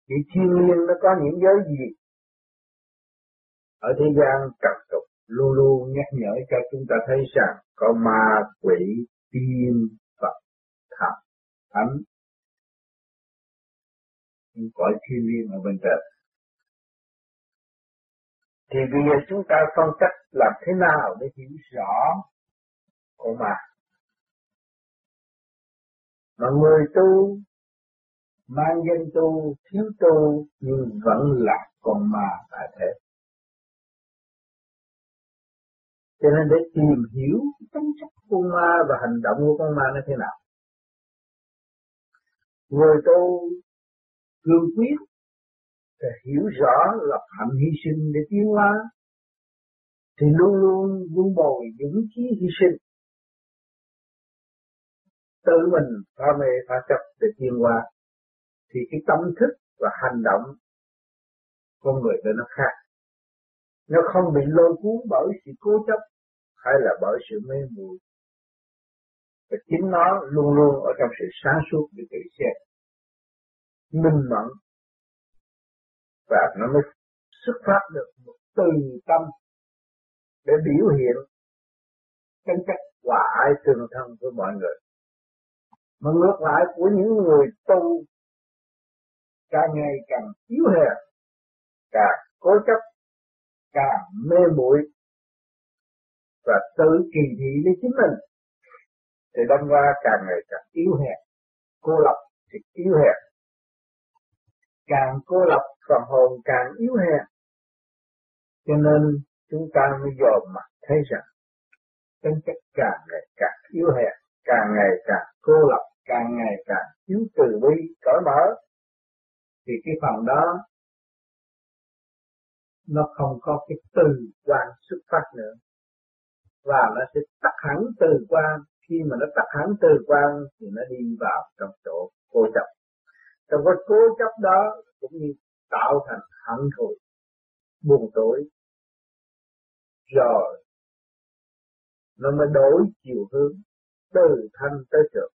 Vì thiên liêng nó có những giới gì ở thế gian trật tục luôn luôn nhắc nhở cho chúng ta thấy rằng có ma quỷ tiên Phật thần thánh những cõi thiên liêng ở bên trên. Thì bây giờ chúng ta phân tích làm thế nào để hiểu rõ con ma. Mà người tu mang danh tu thiếu tu nhưng vẫn là con ma tại thế. Cho nên để tìm hiểu tính chất con ma và hành động của con ma nó thế nào. Người tu cương quyết để hiểu rõ lập hạnh hy sinh để tiến hóa thì luôn luôn vun bồi dũng khí hy sinh. Tự mình pha mê pha chấp để tiến hóa thì cái tâm thức và hành động con người của nó khác. Nó không bị lôi cuốn bởi sự cố chấp hay là bởi sự mê muội. Và chính nó luôn luôn ở trong sự sáng suốt để tự xét, minh mẫn, và nó mới xuất phát được một từ tâm để biểu hiện tính cách hòa ái tương thân với mọi người. Mà ngược lại của những người tu càng ngày càng yếu hèn, càng cố chấp, càng mê muội và tự kỳ thị với chính mình thì đâm ra càng ngày càng yếu hèn, cô lập thì yếu hèn, càng cô lập phần hồn càng yếu hèn. Cho nên chúng ta mới dòm mặt thấy rằng tính chất càng ngày càng yếu hèn, càng ngày càng cô lập, càng ngày càng thiếu từ bi cởi mở, thì cái phần đó nó không có cái từ quan xuất phát nữa, và nó sẽ tắt hẳn từ quan. Khi mà nó tắt hẳn từ quan thì nó đi vào trong chỗ cố chấp. Trong cái cố chấp đó cũng như tạo thành hận thù, buồn tuổi, rồi nó mới đổi chiều hướng từ thanh tới trượt,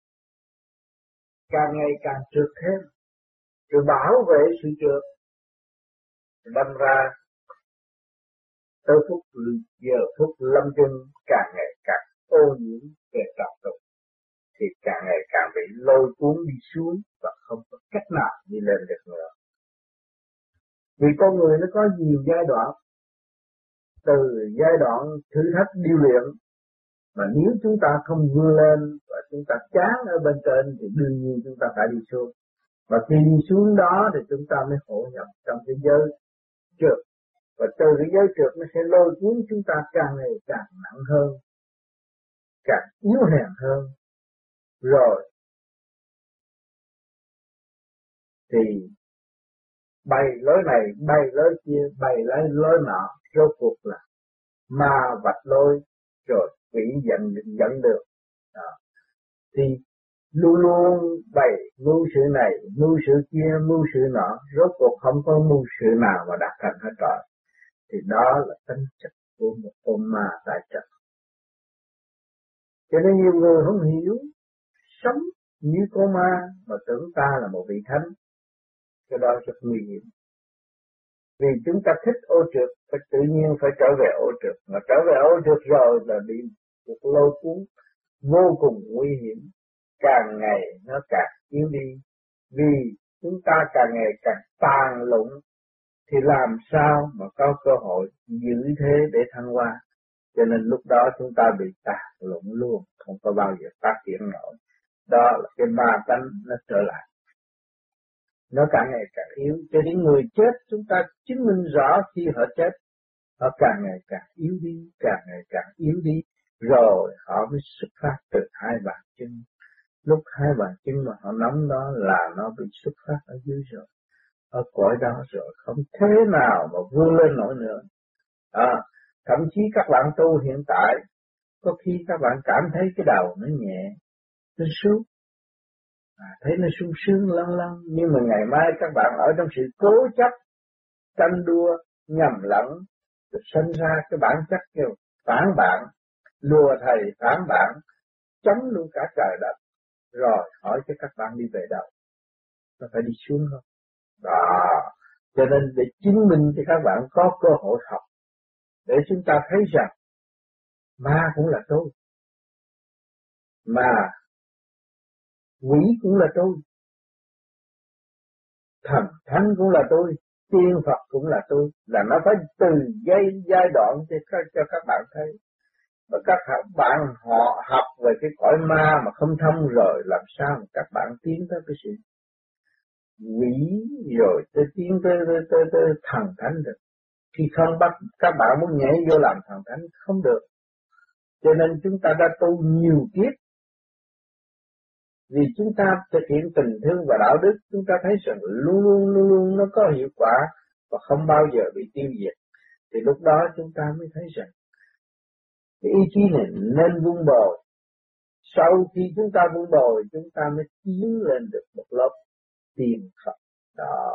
càng ngày càng trượt thêm, rồi bảo vệ sự trượt, đâm ra tới giờ phút lâm chung càng ngày càng ô nhiễm về trật tục, thì càng ngày càng bị lôi cuốn đi xuống và không có cách nào đi lên được nữa. Vì con người nó có nhiều giai đoạn, từ giai đoạn thử thách điêu luyện, mà nếu chúng ta không vươn lên và chúng ta chán ở bên trên thì đương nhiên chúng ta phải đi xuống. Và khi đi xuống đó thì chúng ta mới hội nhập trong thế giới trượt. Và từ cái giới trượt nó sẽ lôi cuốn chúng ta càng ngày càng nặng hơn, càng yếu hèn hơn. Rồi thì bay lối này, bay lối kia, bay lấy lối nọ, rốt cuộc là ma vạch lối, rồi quỷ dẫn được. Thì luôn luôn bày mưu sự này, mưu sự kia, mưu sự nọ, rốt cuộc không có mưu sự nào mà đạt thành hết trọi. Thì đó là tính chất của một con ma tại trận. Cho nên nhiều người không hiểu, sống như con ma mà tưởng ta là một vị thánh, cái đó rất nguy hiểm. Vì chúng ta thích ô trượt, phải tự nhiên phải trở về ô trượt, mà trở về ô trượt rồi là bị một lôi cuốn vô cùng nguy hiểm, càng ngày nó càng yếu đi. Vì chúng ta càng ngày càng tàn lụng thì làm sao mà có cơ hội giữ thế để thăng hoa. Cho nên lúc đó chúng ta bị tàn lụng luôn, không có bao giờ phát triển nổi. Đó là cái ma tánh nó trở lại, nó càng ngày càng yếu. Cho đến người chết chúng ta chứng minh rõ khi họ chết, họ càng ngày càng yếu đi, càng ngày càng yếu đi, rồi họ mới xuất phát từ hai bàn chân. Lúc hai bàn chân mà họ nắm đó là nó bị xuất phát ở dưới rồi, ở cõi đó rồi, không thế nào mà vươn lên nổi nữa. Thậm chí các bạn tu hiện tại, có khi các bạn cảm thấy cái đầu nó nhẹ, nó sướng, thấy nó sung sướng lâng lâng, nhưng mà ngày mai các bạn ở trong sự cố chấp, tranh đua, nhầm lẫn, rồi sinh ra cái bản chất kêu phản bạn, lùa thầy phản bạn, chống luôn cả trời đất, rồi hỏi cho các bạn đi về đâu, có phải đi xuống không? Đó. Cho nên để chứng minh cho các bạn có cơ hội học, để chúng ta thấy rằng ma cũng là tôi, mà quỷ cũng là tôi, thần thánh cũng là tôi, tiên Phật cũng là tôi, là nó phải từ giai đoạn cho các bạn thấy. Và các bạn họ học về cái cõi ma mà không thông rồi, làm sao mà các bạn tiến tới cái sự quỷ rồi tới tiến tới thần thánh được. Khi không bắt các bạn muốn nhảy vô làm thần thánh không được. Cho nên chúng ta đã tu nhiều kiếp, vì chúng ta thực hiện tình thương và đạo đức, chúng ta thấy rằng luôn luôn nó có hiệu quả và không bao giờ bị tiêu diệt. Thì lúc đó chúng ta mới thấy rằng cái ý chí này nên vun bồi. Sau khi chúng ta vun bồi, chúng ta mới tiến lên được một lớp tiên Phật. Đó,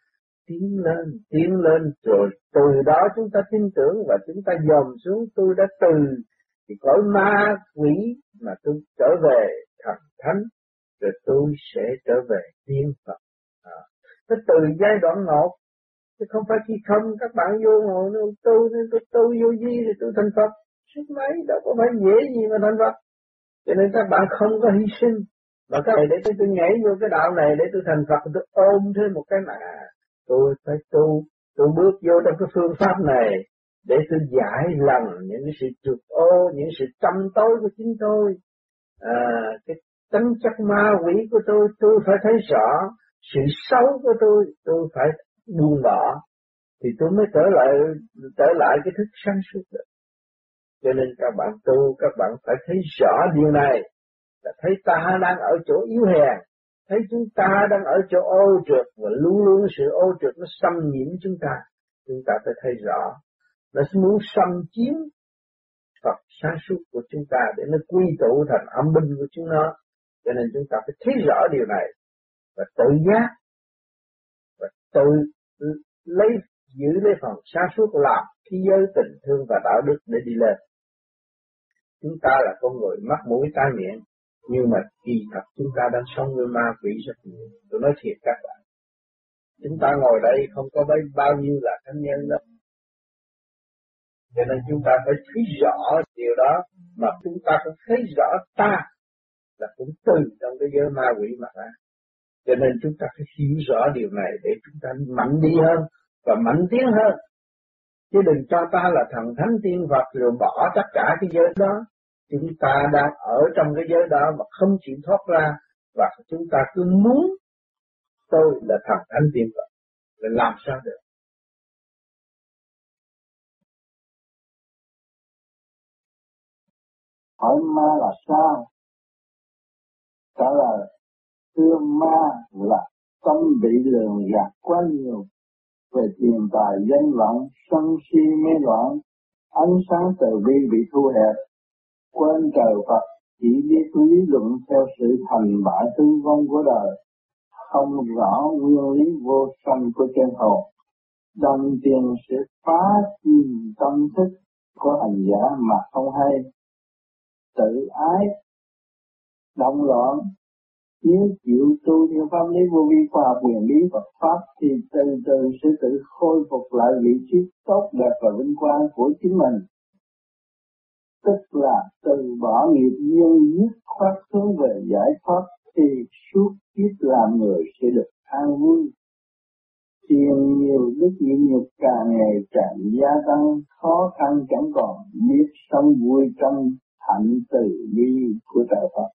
tiến lên rồi từ đó chúng ta tin tưởng và chúng ta dòm xuống. Tôi đã từ thì cõi ma quỷ mà tôi trở về thần thánh, rồi tôi sẽ trở về tiên Phật. Nó từ giai đoạn 1, chứ không phải khi không các bạn vô ngồi tôi vô vi thì tôi thành Phật. Suốt mấy đâu có phải dễ gì mà thành Phật. Cho nên các bạn không có hy sinh. Mà các bạn để tôi nhảy vô cái đạo này để tôi thành Phật, tôi ôm thêm một cái mà tôi phải tu, tôi bước vô trong cái phương pháp này để tôi giải lần những cái sự trượt ô, những sự tâm tối của chính tôi. Cái tính chất ma quỷ của tôi phải thấy rõ. Sự xấu của tôi phải buông bỏ, thì tôi mới trở lại cái thức sáng suốt được. Cho nên các bạn tu, các bạn phải thấy rõ điều này, là thấy ta đang ở chỗ yếu hèn, thấy chúng ta đang ở chỗ ô trượt, và luôn luôn sự ô trượt nó xâm nhiễm chúng ta phải thấy rõ. Nó muốn xâm chiếm Phật sáng suốt của chúng ta để nó quy tụ thành âm binh của chúng nó. Cho nên chúng ta phải thấy rõ điều này và tự giác và tự giữ lấy phần sáng suốt, làm khí giới tình thương và đạo đức để đi lên. Chúng ta là con người mắt mũi tai miệng, nhưng mà kỳ thật chúng ta đang sống với ma quỷ rất nhiều. Tôi nói thiệt các bạn, chúng ta ngồi đây không có bao nhiêu là thánh nhân đâu. Cho nên chúng ta phải thấy rõ điều đó, mà chúng ta cũng thấy rõ ta là cũng từ trong cái giới ma quỷ mà ra. Cho nên chúng ta phải hiểu rõ điều này để chúng ta mạnh đi hơn và mạnh tiến hơn. Chứ đừng cho ta là thần thánh tiên Phật rồi bỏ tất cả cái giới đó. Chúng ta đang ở trong cái giới đó mà không chịu thoát ra, và chúng ta cứ muốn tôi là thần thánh tiên Phật, là làm sao được. Hỏi ma là sao? Trả lời, thưa ma là tâm bị lường gạt quá nhiều về tiền tài danh vọng, sân si mê loạn, ánh sáng từ bi bị thu hẹp, quên trời Phật, chỉ biết lý luận theo sự thành bại hư vong của đời, không rõ nguyên lý vô sanh của chân hồn. Đồng tiền sẽ phá chìm tâm thức của hành giả mà không hay, tự ái động loạn. Nếu chịu tu theo pháp lý vô vi khoa học quyền bí Phật pháp thì từ từ sẽ tự khôi phục lại vị trí tốt đẹp và vinh quang của chính mình. Tức là từ bỏ nghiệp duyên dứt khoát hướng về giải thoát, thì suốt kiếp làm người sẽ được an vui. Tiền nhiều đức nhịn nhục càng ngày càng gia tăng, khó khăn chẳng còn, biết sống vui trong hạnh từ bi của trời Phật.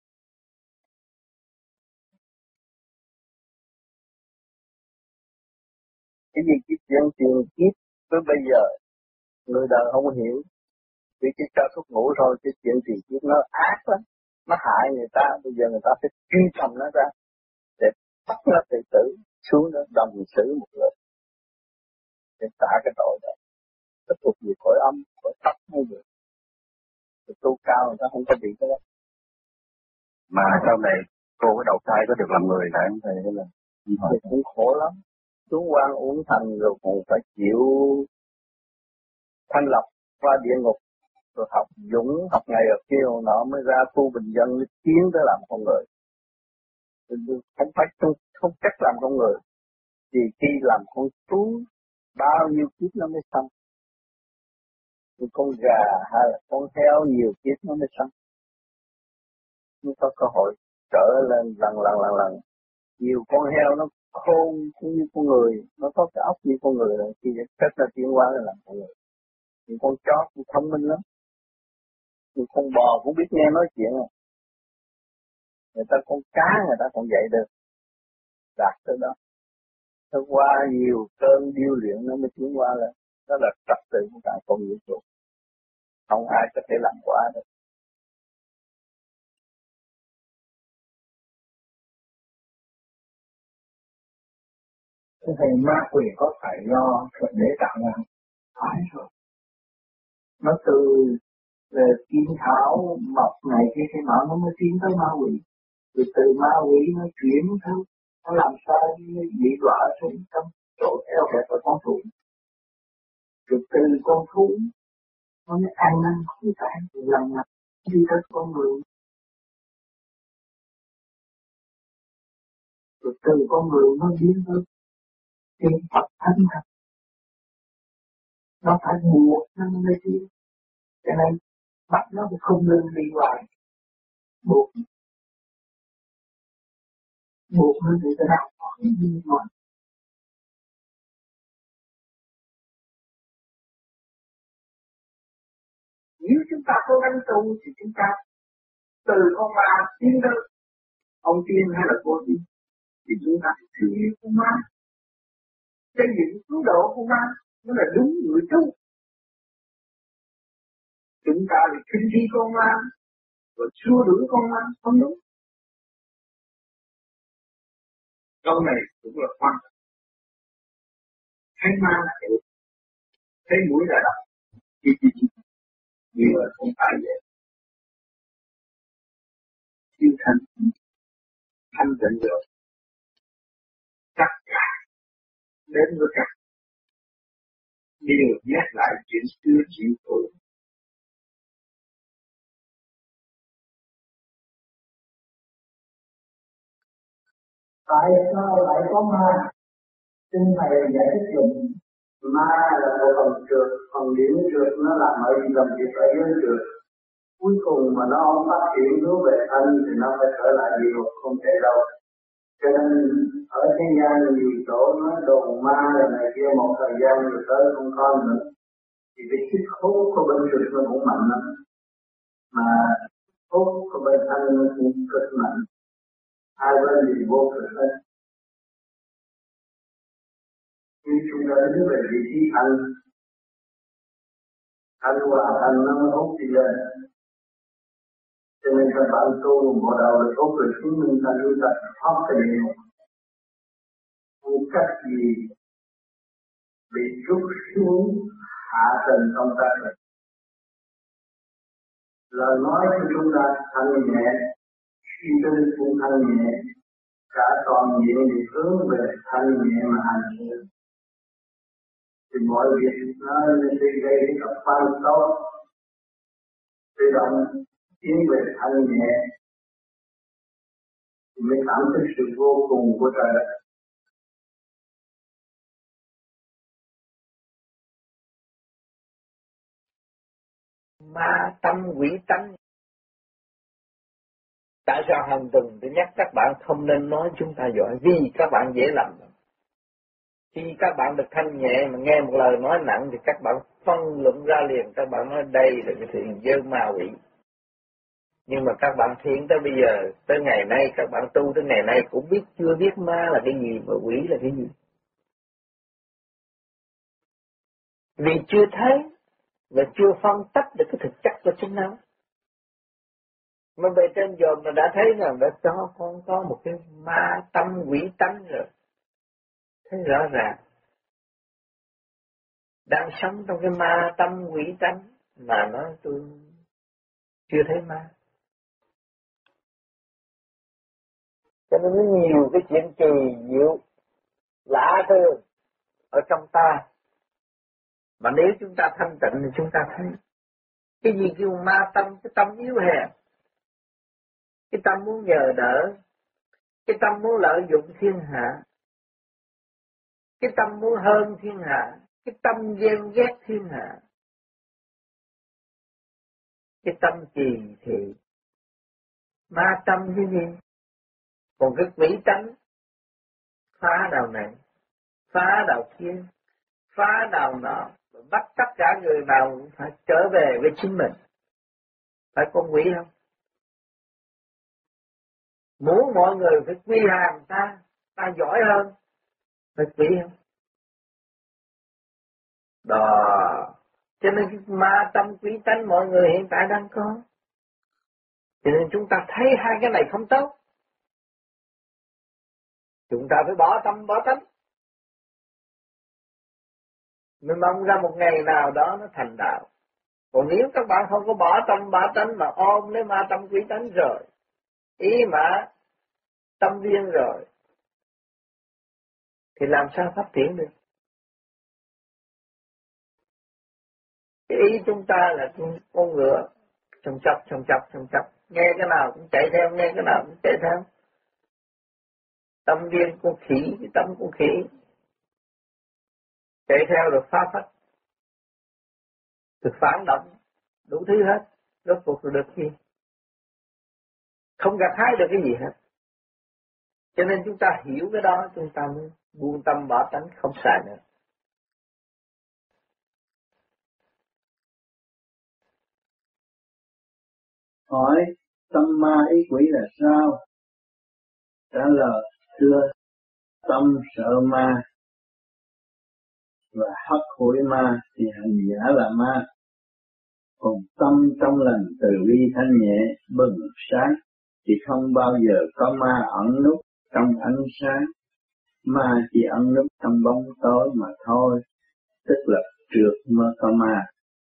Cái gì cái chuyện tiền kiếp tới bây giờ người đời không hiểu, vì cái cho thuốc ngủ thôi, cái chuyện tiền kiếp nó ác lắm, nó hại người ta. Bây giờ người ta phải truy tầm nó ra để bắt nó tự tử xuống đó, đồng xử một lượt để trả cái tội đó. Nó thuộc về cõi âm, cõi thấp hay gì, tu cao người ta không có bị cái đó. Mà sau này cô có đầu thai có được làm người phải không thầy? Hay là cũng khổ lắm, xuống quan uống thành rồi còn phải chịu thanh lọc qua địa ngục, rồi học dũng, học ngày học kia hồi nọ mới ra tu bình dân, mới tiến tới làm con người. Không phải không cách làm con người, Vì khi làm con thú bao nhiêu kiếp nó mới xong. Như con gà hay là con heo nhiều kiếp nó mới xong. Mới có cơ hội trở lên lần. Nhiều con heo nó khôn cũng như con người, nó có cái óc như con người rồi, khi rất là tiến hóa là làm con người. Những con chó cũng thông minh lắm, những con bò cũng biết nghe nói chuyện rồi. Người ta con cá người ta còn dạy được, đạt tới đó. Nó qua nhiều cơn điêu luyện nó mới tiến hóa lên. Đó là trật tự của cả con vũ trụ. Không ai có thể làm quá được. Thế thì ma quỷ có phải do Thượng Đế tạo ra? Phải rồi. Nó từ kim thảo mọc này kia nó mới tiến tới ma quỷ. Rồi từ ma quỷ nó chuyển theo, nó làm sao bị đọa xuống trong chỗ eo hẹp của con thú. Rồi từ con thú nó mới ăn năn hối cải lần lần đi tới con người. Rồi từ con người nó biến tới tiên Phật thánh thật. Nó phải buộc nó mới tiến. Cho nên bắt nó phải không nên đi hoài. Buộc nó thì cái nào không đi hoài. Nếu chúng ta có gắn tu thì chúng ta từ con ma tiến tới ông tiên hay là cô tiên thì chúng ta thương yêu con ma, xây dựng cứu độ con ma, nó là đúng người tu. Chúng ta thì khinh khi con ma rồi xua đuổi con ma không đúng. Câu này cũng là quan trọng. Thấy ma là hiểu, thấy mũi là đọc, nhưng mà không phải vậy. Siêu thanh tịnh được tất cả đến với các điều nhắc lại chuyện xưa chịu tội. Tại sao lại có ma? Xin thầy giải thích dùm. Ma là một phần trượt, phần điểm trượt nó làm ở làm việc ở dưới trượt. Cuối cùng mà nó không phát triển hướng về thanh thì nó phải trở lại địa ngục không thể đâu. Cho nên ở thế gian nhiều chỗ nó đồn ma là này kia một thời gian rồi tới không có nữa. Thì cái sức hút của bên trượt nó cũng mạnh lắm. Mà hút của bên thanh nó cũng cực mạnh. Hai bên thì vô cực hết. Nhưng chúng ta đứng về vị trí thanh và thanh nó mới hút đi lên. Cho nên các bạn tu một đầu là tốt rồi chứng minh ta lưu tập thoát cái địa ngục. Không cách gì bị rút xuống hạ tầng trong ta rồi. Lời nói của chúng ta thanh nhẹ, suy tư cũng thanh nhẹ, cả toàn diện thì hướng về thanh nhẹ mà hành sự. Thì mọi việc nó sẽ gây gặp quan tốt, tự động tiến về thanh nhẹ, thì mới cảm thấy sự vô cùng của trời đất. Ma tâm quỷ tánh. Tại sao hàng tuần tôi nhắc các bạn không nên nói chúng ta giỏi, vì các bạn dễ lầm. Khi các bạn được thanh nhẹ mà nghe một lời nói nặng thì các bạn phân luận ra liền, các bạn nói đây là cái chuyện dơ ma quỷ. Nhưng mà các bạn thiện tới bây giờ, tới ngày nay, các bạn tu tới ngày nay cũng chưa biết ma là cái gì và quỷ là cái gì. Vì chưa thấy và chưa phân tách được cái thực chất của chúng nó. Mà bề trên dòm mà đã thấy rằng đã cho con có một cái ma tâm quỷ tánh rồi. Thấy rõ ràng. Đang sống trong cái ma tâm quỷ tánh mà nói tôi chưa thấy ma. Cho nên nó nhiều cái chuyện kỳ diệu, lạ thường ở trong ta. Mà nếu chúng ta thanh tịnh thì chúng ta thấy. Cái gì kêu ma tâm, cái tâm yếu hèn. Cái tâm muốn nhờ đỡ, cái tâm muốn lợi dụng thiên hạ. cái tâm muốn hơn thiên hạ, cái tâm ghen ghét thiên hạ, cái tâm trì thị, ma tâm cái gì? Còn cái quỷ tánh phá đạo này, phá đạo kia, phá đạo nọ, bắt tất cả người nào cũng phải trở về với chính mình. Phải con quỷ không? Muốn mọi người phải quy hàng ta, ta giỏi hơn, phải quỷ không? Đó. Cho nên cái ma tâm quỷ tánh mọi người hiện tại đang có. Cho nên chúng ta thấy hai cái này không tốt. Chúng ta phải bỏ tâm bỏ tánh. Mình mong ra một ngày nào đó nó thành đạo. Còn nếu các bạn không có bỏ tâm bỏ tánh mà ôm lấy ma tâm quỷ tánh rồi, ý mà tâm viên rồi, thì làm sao phát triển được? Cái ý chúng ta là con ngựa, chồng chọc, nghe cái nào cũng chạy theo, nghe cái nào cũng chạy theo. Tâm viên con khỉ, cái tâm con khỉ, chạy theo rồi phá phách, rồi phản động, đủ thứ hết, rốt cuộc rồi được gì? Không gặt hái được cái gì hết. Cho nên chúng ta hiểu cái đó, chúng ta mới buông tâm bỏ tánh, không xài nữa. Hỏi tâm ma ý quỷ là sao? Trả lời thưa, tâm sợ ma và hất hủi ma thì hành giả là ma. Còn tâm trong lành từ bi thanh nhẹ bừng sáng thì không bao giờ có ma ẩn núp trong ánh sáng. Ma chỉ ẩn núp trong bóng tối mà thôi, tức là trượt mới có ma.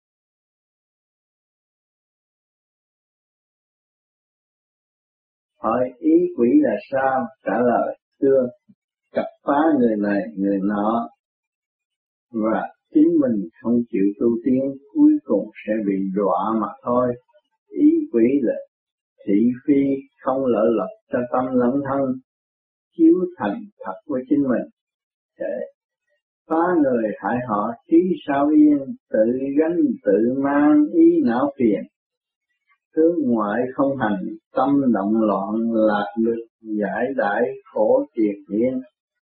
Hỏi ý quỷ là sao? Trả lời thưa, cặp phá người này người nọ và chính mình không chịu tu tiến, cuối cùng sẽ bị đọa mà thôi. Ý quỷ là thị phi không lợi lộc cho tâm lẫn thân, chiếu thành thật với chính mình, để phá người hại họ trí sao yên, tự gánh tự mang ý não phiền. Hướng ngoại không hành, tâm động loạn lạc lực giải đãi khổ triền miên.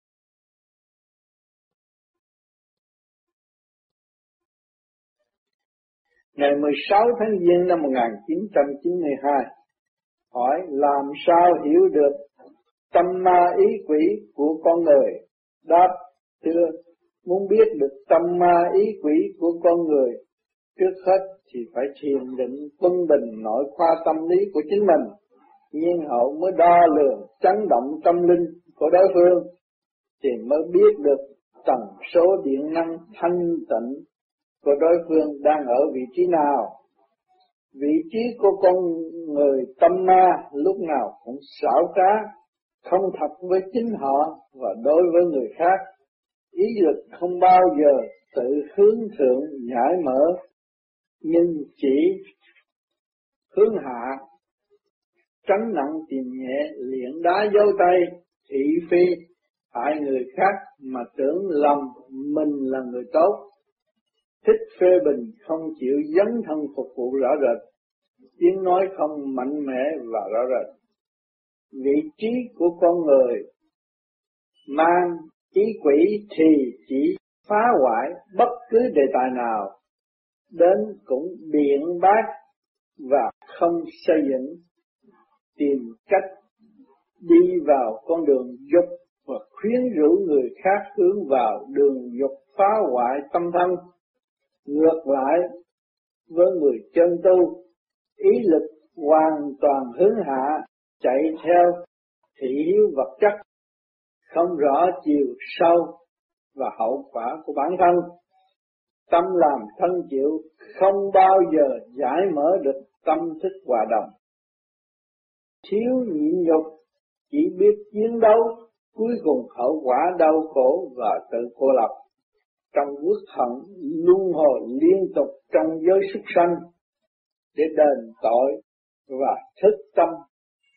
Ngày 16 tháng Giêng năm 1992, hỏi làm sao hiểu được tâm ma ý quỷ của con người? Đáp, thưa, muốn biết được tâm ma ý quỷ của con người, trước hết thì phải thiền định quân bình nội khoa tâm lý của chính mình, nhiên hậu mới đo lường chấn động tâm linh của đối phương, thì mới biết được tần số điện năng thanh tịnh của đối phương đang ở vị trí nào. Vị trí của con người tâm ma lúc nào cũng xảo trá, không thật với chính họ và đối với người khác. Ý lực không bao giờ tự hướng thượng giải mở, nhưng chỉ hướng hạ, tránh nặng tìm nhẹ, luyện đá dấu tay, thị phi, hại người khác mà tưởng lầm mình là người tốt. Thích phê bình không chịu dấn thân phục vụ rõ rệt, tiếng nói không mạnh mẽ và rõ rệt. Vị trí của con người mang ý quỷ thì chỉ phá hoại bất cứ đề tài nào, đến cũng biện bác và không xây dựng, tìm cách đi vào con đường dục và khuyến rũ người khác hướng vào đường dục phá hoại tâm thân. Ngược lại với người chân tu, ý lực hoàn toàn hướng hạ, chạy theo thị hiếu vật chất, không rõ chiều sâu và hậu quả của bản thân. Tâm làm thân chịu, không bao giờ giải mở được tâm thức hòa đồng. Thiếu nhịn nhục, chỉ biết chiến đấu, cuối cùng hậu quả đau khổ và tự cô lập. Trong uất hận luân hồi liên tục trong giới súc sanh để đền tội và thức tâm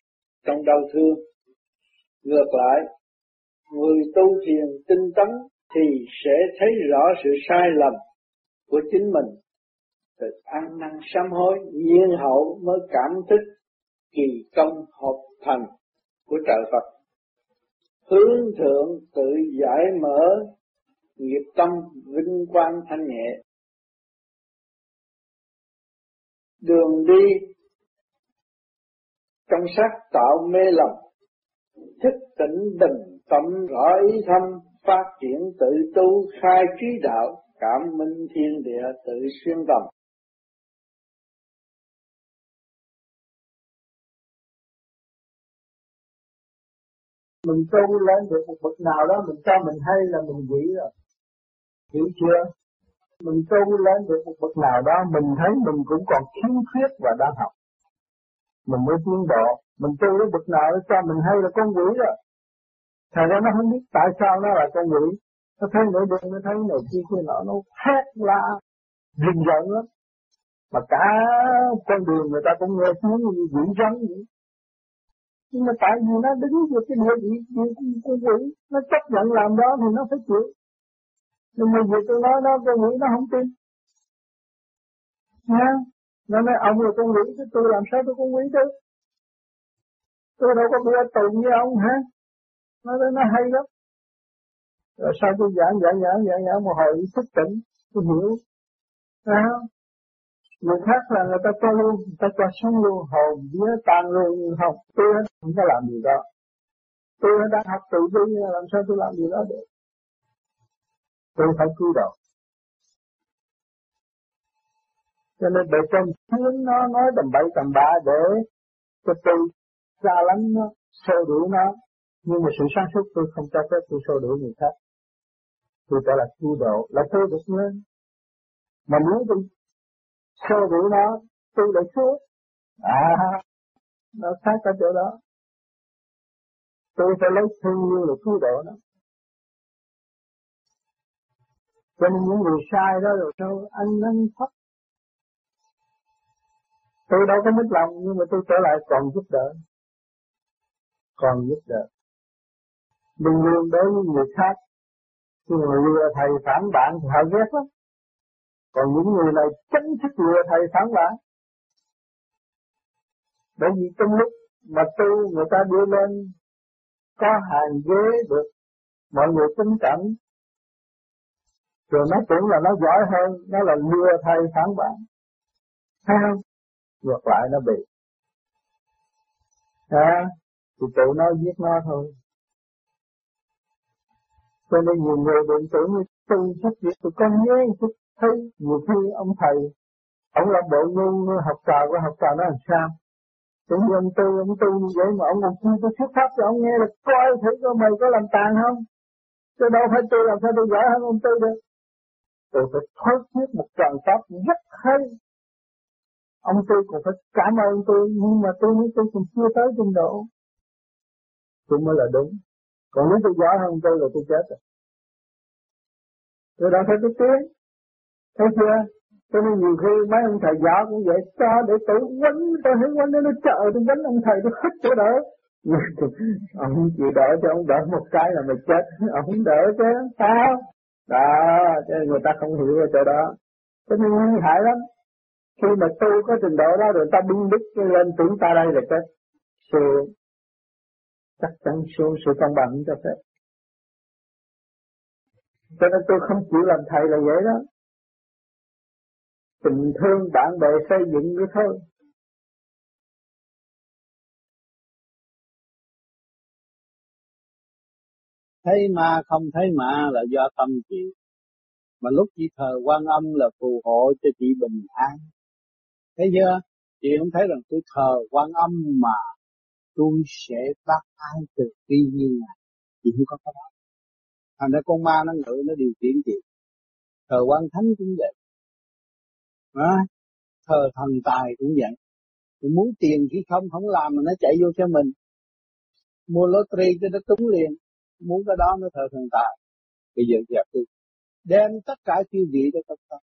trong đau thương. Ngược lại, người tu thiền tinh tấn thì sẽ thấy rõ sự sai lầm của chính mình. Từ ăn năn sám hối, nhiên hậu mới cảm thức kỳ công hợp thành của trời Phật. Hướng thượng tự giải mở nghiệp tâm vinh quang thanh nhẹ. Đường đi trong sắc tạo mê lầm, thức tỉnh bình tâm rõ ý thâm, phát triển tự tu khai trí đạo, cảm minh thiên địa tự xuyên tầm. Mình tu lên được một bậc nào đó mình cho mình hay là mình nghĩ rồi, hiểu chưa? Mình tu lên được một bậc nào đó mình thấy mình cũng còn khiếm khuyết và đang học, mình mới tiến bộ. Mình tu đến bậc nào cho mình hay là con quỷ rồi, thành ra nó không biết tại sao nó là con quỷ. Nó thấy nửa đêm nó thấy này kia kia nọ, nó thét la rình rợn lắm, mà cả con đường người ta cũng nghe tiếng như quỷ rắn vậy. Nhưng mà tại vì nó đứng về cái địa vị con quỷ, nó chấp nhận làm đó thì nó phải chịu. Nhưng mà vì tôi nói nó con quỷ nó không tin nha. Nó nói ông là con quỷ chứ tôi làm sao tôi con quỷ được, tôi đâu có bị tù như ông hả. Nó hay lắm. Rồi sau tôi giảng một hồi thức tỉnh, tôi hiểu. Người khác là người ta cho luôn, người ta cho sống luôn, hồn vía tan luôn, nhưng không, tôi không có làm gì đó. Tôi đang học tự bi, làm sao tôi làm gì đó được. Tôi phải cứu độ. Cho nên bề trên khiến nó nói tầm bậy tầm bạ để cho tôi xa lánh nó, xô đuổi nó. Nhưng mà sự sáng suốt tôi không cho phép tôi xô đuổi người khác. Tôi phải là cứu độ, là tôi được lên. Mà nếu tôi xô đuổi nó, tôi lại xuống. Nó khác ở chỗ đó. Tôi phải lấy thương yêu là cứu độ nó. Cho nên những người sai đó rồi sao anh thấp. Tôi đâu có mất lòng, nhưng mà tôi trở lại còn giúp đỡ. Đừng luôn đối với người khác. Khi mà lừa thầy phản bạn thì họ ghét lắm. Còn những người này chính thức lừa thầy phản bạn. Bởi vì trong lúc mà người ta đưa lên có hàng ghế được mọi người kính trọng, rồi nó tưởng là nó giỏi hơn, nó là lừa thầy phản bạn. Thấy không? Ngược lại nó bị. Thì tụi nó giết nó thôi. Cho nên nhiều người đừng tưởng như tu sách việc tụi con nhớ chút thấy nhiều khi ông thầy, ông là bộ ngu học trò của học trò nó làm sao? Cũng như ông tu như vậy mà ông còn chưa có thuyết pháp cho ông nghe là coi thử coi mày có làm tàn không? Chứ đâu phải tôi làm sao tôi giỏi hơn ông tu được. Tôi phải thối thuyết một tràng pháp rất hay. Ông tôi cũng phải cảm ơn tôi, nhưng mà tôi cũng chưa tới trình độ. Tôi mới là đúng. Còn nếu tôi giỏi hơn tôi là tôi chết rồi. Tôi đã thấy cái tiếng. Thấy chưa? Cho nên nhiều khi mấy ông thầy giỏi cũng vậy, cho để tự quánh, tôi thấy quánh nó chờ tôi quánh ông thầy tôi hết chỗ đỡ. Ông không chịu đỡ cho ông đỡ một cái là mày chết, ông không đỡ chứ, sao? Đó, cho nên người ta không hiểu ở chỗ đó. Cho nên nguy hại lắm. Khi mà tu có trình độ đó rồi ta bưng bít lên tưởng ta đây là chết. Chắc chắn xuống sự công bằng cho phép. Cho nên tôi không chịu làm thầy là vậy đó. Tình thương bạn bè xây dựng cái thôi. Thấy ma không thấy ma là do tâm chị. Mà lúc chị thờ Quan Âm là phù hộ cho chị bình an. Thấy chưa? Chị không thấy rằng tôi thờ Quan Âm mà tôi sẽ bác ái từ bi như này. Chị không có cái đó. Thành ra con ma nó ngự nó điều khiển chị. Thờ Quan Thánh cũng vậy. Thờ thần tài cũng vậy. Tôi muốn tiền khi không làm mà nó chạy vô cho mình. Mua lottery cho nó trúng liền. Muốn cái đó nó thờ thần tài. Bây giờ dẹp đi. Đem tất cả chiêu vị cho tất cả.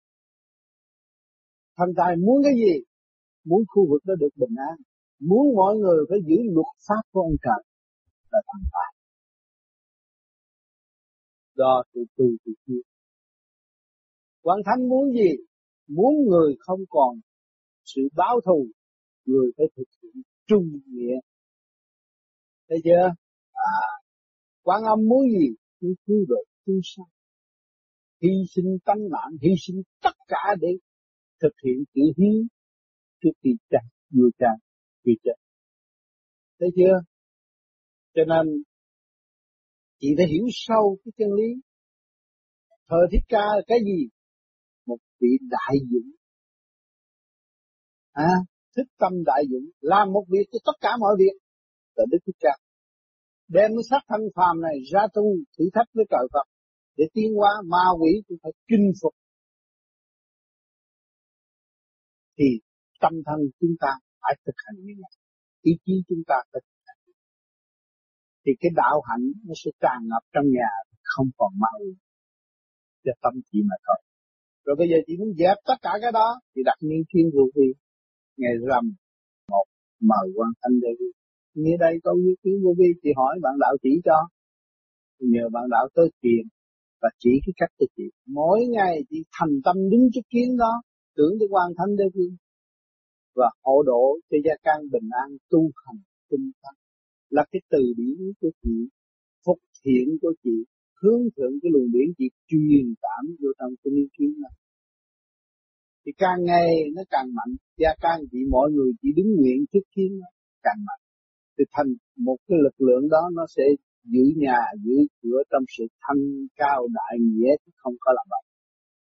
Thần tài muốn cái gì? Muốn khu vực đó được bình an. Muốn mọi người phải giữ luật pháp của ông trời là thần tài. Do từ kia. Quan Thánh muốn gì? Muốn người không còn sự báo thù, người phải thực hiện trung nghĩa. Thấy chưa? Quan Âm muốn gì? Muốn cứu độ chúng sanh, hy sinh tánh mạng, hy sinh tất cả để thực hiện chữ hiến trước khi cha, vua cha, vua cha. Thấy chưa? Cho nên chị phải hiểu sâu cái chân lý. Thờ Thích Ca là cái gì? Một vị đại dũng. Thích tâm đại dũng, làm một việc cho tất cả mọi việc là Đức Thích Ca. Đem cái xác thân phàm này ra tu thử thách với trời Phật để tiến hóa, ma quỷ cũng phải chinh phục. Thì tâm thân chúng ta phải thực hành như vậy, ý chí chúng ta phải thực hành. Thì cái đạo hạnh nó sẽ tràn ngập trong nhà, không còn ma quỷ, cho tâm chị mà thôi. Rồi bây giờ chị muốn dẹp tất cả cái đó thì đặt niên thiên vô vi, ngày rằm một mời Quan Thanh Đề Vi. Như đây câu như kiến vô vi, chị hỏi bạn đạo chỉ cho, nhờ bạn đạo tới truyền và chỉ cái cách cho chị. Mỗi ngày chị thành tâm đứng trước kiến đó, tưởng tới Quan Thanh Đề Vi và hộ độ cho gia can bình an, tu hành tinh tấn là cái từ điển của chị, phục thiện của chị, hướng thượng cái luồng điển chị truyền cảm vô trong cái niên kiến này. Thì càng ngày nó càng mạnh, gia can chị mọi người chỉ đứng nguyện trước kiến nó càng mạnh. Thì thành một cái lực lượng đó nó sẽ giữ nhà, giữ cửa trong sự thanh cao đại nghĩa, không có làm vậy.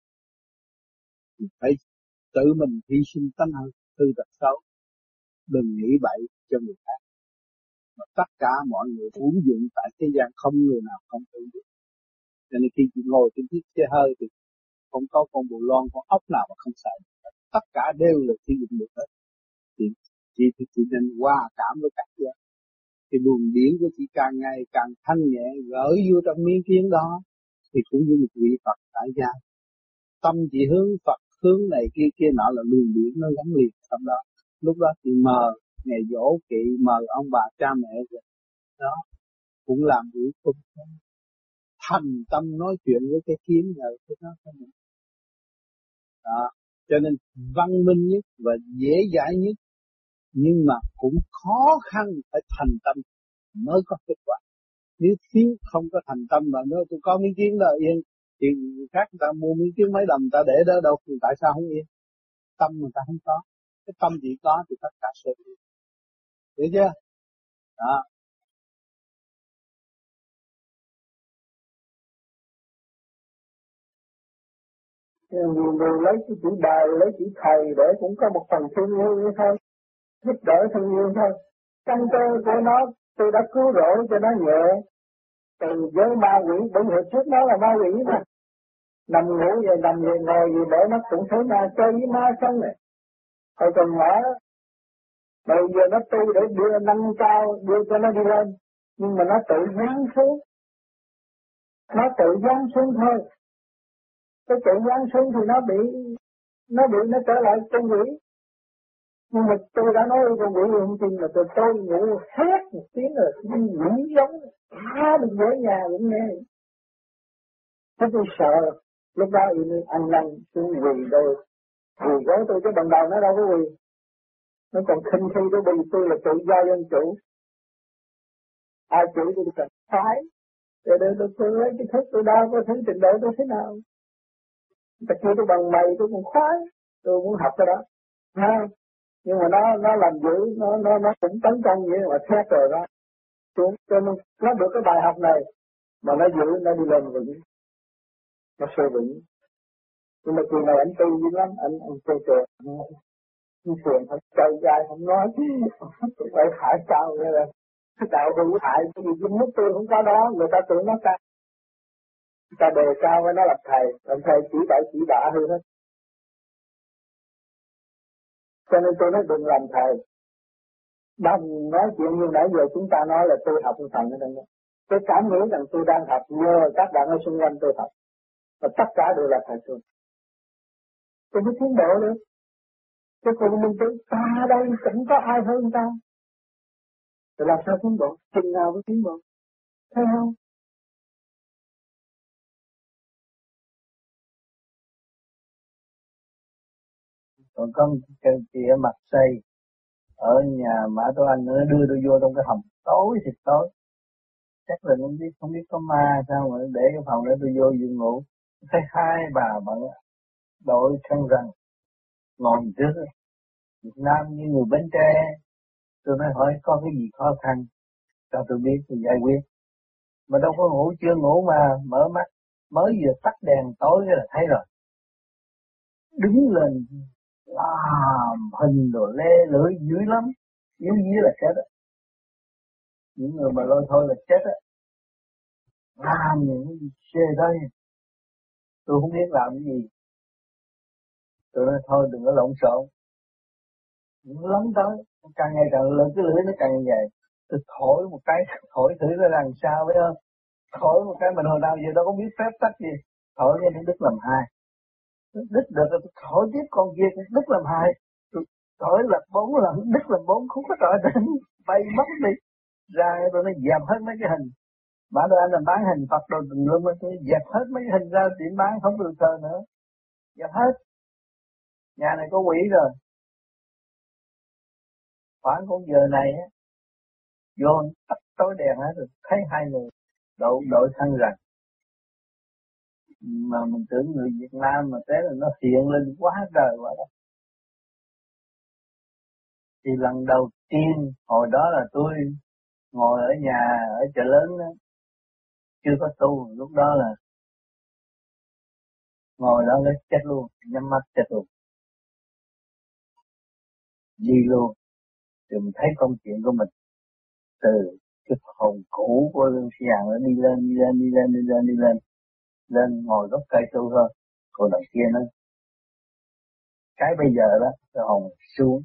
Phải tự mình hy sinh tánh hư tật xấu, đừng nghĩ bậy cho người khác. Mà tất cả mọi người uống dụng tại thế gian không người nào không tự dụng. Cho nên khi chị ngồi trên chiếc xe hơi thì không có con bồ loan, con ốc nào mà không xài. Tất cả đều là sử dụng được hết. Chị nên hòa cảm với các gia. Thì luồng điển của chị càng ngày càng thanh nhẹ, gửi vô trong miếng kiến đó thì cũng như một vị Phật tại gia. Tâm chị hướng Phật, hướng này kia nọ là luồng điển nó gắn liền trong đó. Lúc đó chị mờ ngày dỗ kỵ, mờ ông bà cha mẹ rồi đó cũng làm việc không thành tâm nói chuyện với cái kiến rồi cái đó không. Đó, cho nên văn minh nhất và dễ dãi nhất, nhưng mà cũng khó khăn phải thành tâm mới có kết quả. Nếu thiếu không có thành tâm mà nói tôi có miếng kiến đó yên, thì người khác người ta mua miếng kiến mấy đồng ta để đó đâu, thì tại sao không yên? Tâm người ta không có, cái tâm chỉ có thì tất cả sẽ yên. Hiểu chưa? Đó. Nhiều người lấy cái chữ đời, lấy chữ thầy để cũng có một phần thương yêu như thôi, giúp đỡ thương yêu thôi. Căn cơ của nó tôi đã cứu rỗi cho nó nhẹ từ giới ma quỷ, bởi vì trước nó là ma quỷ mà. Nằm ngủ về nằm về ngồi gì để nó cũng thấy ma chơi với ma sân này. Hồi còn nhỏ bây giờ nó tu để đưa nâng cao, đưa cho nó đi lên, nhưng mà nó tự giáng xuống, thôi. Cái tự giáng xuống thì nó trở lại con quỷ. Nhưng mà tôi đã nói với con quỷ không tin là tôi ngủ hết một tiếng rồi, quỷ giống được với nhà cũng nghe. Thế tôi sợ, lúc đó ăn năn xuống quỳ tôi, quỳ gối tôi chứ bằng đầu nó đâu có quỳ. Nó còn khinh khi tôi bị tôi là tự do dân chủ. Ai chủ tôi cần phải. Để tôi lấy cái thức tôi đo có thứ trình độ tôi thế nào. Ta kêu tôi bằng mày tôi cũng khoái, tôi muốn học cái đó. Nhưng mà nó làm dữ, nó cũng tấn công vậy mà xét rồi đó. Cho nên nó được cái bài học này mà nó giữ, nó đi lên vững, nó sơ vững. Nhưng mà kỳ này anh tu dữ lắm, anh chơi trời, anh thường anh chơi dài không nói, tôi phải hại sao vậy là cái đạo hữu hại cái gì trong nước tôi không có đó, người ta tưởng nó cao, người ta đề cao với nó làm thầy chỉ bậy chỉ bạ hơn hết. Cho nên tôi nói đừng làm thầy. Đừng nói chuyện như nãy giờ chúng ta nói là tôi học một phần ở đây. Tôi cảm nghĩ rằng tôi đang học nhờ các bạn ở xung quanh tôi học. Và tất cả đều là thầy tôi. Tôi mới tiến bộ nữa. Chứ còn mình tưởng ta đây chẳng có ai hơn ta. Rồi làm sao tiến bộ? Chừng nào mới tiến bộ? Thấy không? Còn có cái chị ở mặt xây ở nhà Mã Tô Anh nữa đưa tôi vô trong cái hầm tối thì tối, chắc là không biết có ma sao mà để cái phòng để tôi vô giường ngủ, thấy hai bà bận đội khăn rằn ngồi trước Việt Nam như người Bến Tre. Tôi nói hỏi có cái gì khó khăn cho tôi biết tôi giải quyết, mà đâu có ngủ, chưa ngủ mà mở mắt mới vừa tắt đèn tối cái là thấy rồi, đứng lên làm hình đồ lê lưỡi dữ lắm, yếu dí là chết á. Những người mà lôi thôi là chết á, làm những cái gì xê đó tôi không biết làm cái gì. Tôi nói thôi đừng có lộn xộn, đừng có lấn tới, càng ngày càng lớn, cái lưỡi nó càng dài. Tôi thổi một cái, thổi thử ra làm sao biết không? Thổi một cái mình hồi nào giờ đâu có biết phép tắc gì, thổi cái nó đứt làm hai, đứt được rồi tôi thổi tiếp con kia cũng đứt làm hai, tôi thổi là 4 lần đứt làm 4, không có trở đến bay mất đi ra. Tôi nó dẹp hết mấy cái hình, bà tôi anh là bán hình Phật đồ tùm lum, tôi dẹp hết mấy cái hình ra tiệm bán không được thờ nữa, dẹp hết. Nhà này có quỷ rồi. Khoảng con giờ này á, vô tắt tối đèn hết rồi thấy hai người đội thân rằng mà mình tưởng người Việt Nam mà thế là nó hiện lên quá trời quá đất. Thì lần đầu tiên hồi đó là tôi ngồi ở nhà ở chợ lớn đó, chưa có tu, lúc đó là ngồi đó cái chết luôn, nhắm mắt chết luôn, đi luôn. Rồi mình thấy công chuyện của mình từ cái hồn cũ của Lương Sĩ Hằng nó đi lên ngồi gốc cây tu thôi. Còn đằng kia nó cái bây giờ đó cái hồn xuống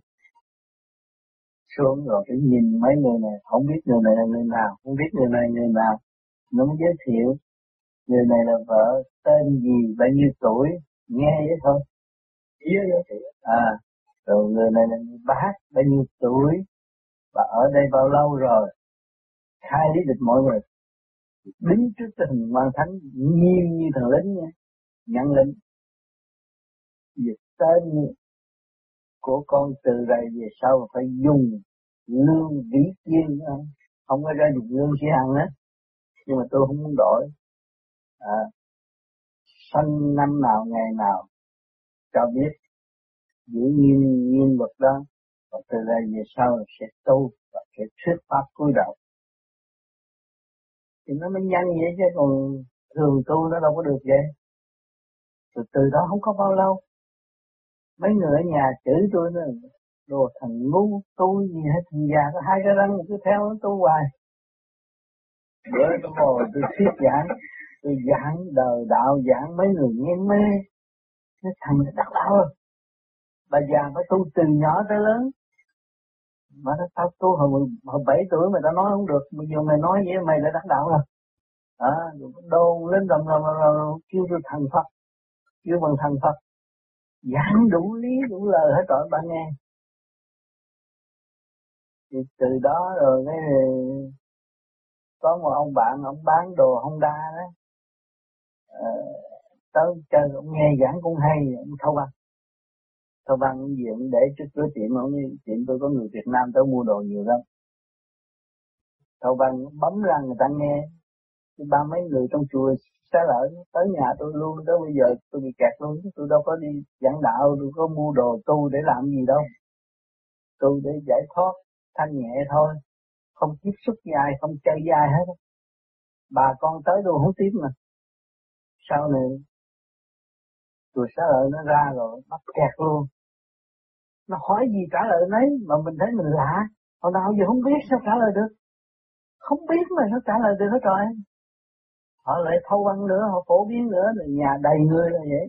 rồi cái nhìn mấy người này, không biết người này là người nào, không biết người này người nào, nó mới giới thiệu người này là vợ tên gì, bao nhiêu tuổi, nghe vậy thôi. Rồi người này là người bác bao nhiêu tuổi, và ở đây bao lâu rồi, khai lý địch mọi người, đứng trước tình quan thánh nghiêm như thằng lính nha, nhận lệnh việc tên của con từ đây về sau phải dùng lương vĩ kiên, không có ra dùng lương Sĩ Hằng á, nhưng mà tôi không muốn đổi. Sanh năm nào ngày nào cho biết giữ nghiêm luật đó, và từ đây về sau sẽ tu và sẽ thuyết pháp cúi đầu. Thì nó mới nhanh vậy chứ còn thường tu nó đâu có được vậy. Rồi từ đó không có bao lâu, mấy người ở nhà chửi tôi nữa, đồ thằng ngu tu gì hết, thằng già có 2 cái răng cứ theo nó tu hoài. Bữa tôi ngồi tôi thuyết giảng, tôi giảng đời đạo, giảng mấy người nghe mê, cái thằng này đắc đạo rồi. Bà già phải tu từ nhỏ tới lớn, mà nó tao tu hồi 7 tuổi mà tao nói không được, bây giờ mày nói vậy mày đã đắc đạo rồi. Rồi đôn lên rầm kêu tôi thằng Phật, kêu bằng thằng Phật, giảng đủ lý đủ lời hết trọi bạn nghe. Thì từ đó rồi cái có một ông bạn, ông bán đồ Honda đó, tới chơi ông nghe giảng cũng hay, ông Thâu Văn gì ông để trước cửa tiệm, ông tiệm tôi có người Việt Nam tới mua đồ nhiều lắm. Thâu Văn bấm ra người ta nghe, ba mấy người trong chùa xá lợi tới nhà tôi luôn, tới bây giờ tôi bị kẹt luôn, tôi đâu có đi giảng đạo, tôi có mua đồ tu để làm gì đâu, tu để giải thoát thanh nhẹ thôi, không tiếp xúc với ai, không chơi với ai hết. Bà con tới tôi không tiếp mà. Sau này chùa xá lợi nó ra rồi bắt kẹt luôn, nó hỏi gì trả lời nấy, mà mình thấy mình lạ, hồi nào giờ không biết sao trả lời được, không biết mà sao trả lời được hết rồi. Họ lại thâu văn nữa, họ phổ biến nữa, rồi nhà đầy người là vậy.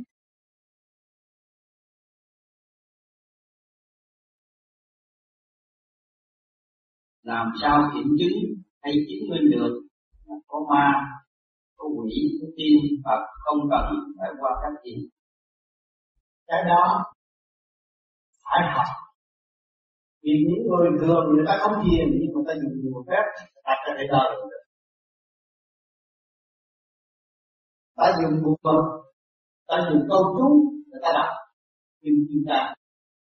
Làm sao kiểm chứng hay chứng minh được là có ma, có quỷ, có tiên Phật, không cần phải qua các gì? Cái đó phải học. Vì những người thường người ta không thiền, nhưng mà ta dùng nhiều phép ta có thể đo được. Ta dùng bùa, ta dùng câu chú, người ta đọc nhưng chúng ta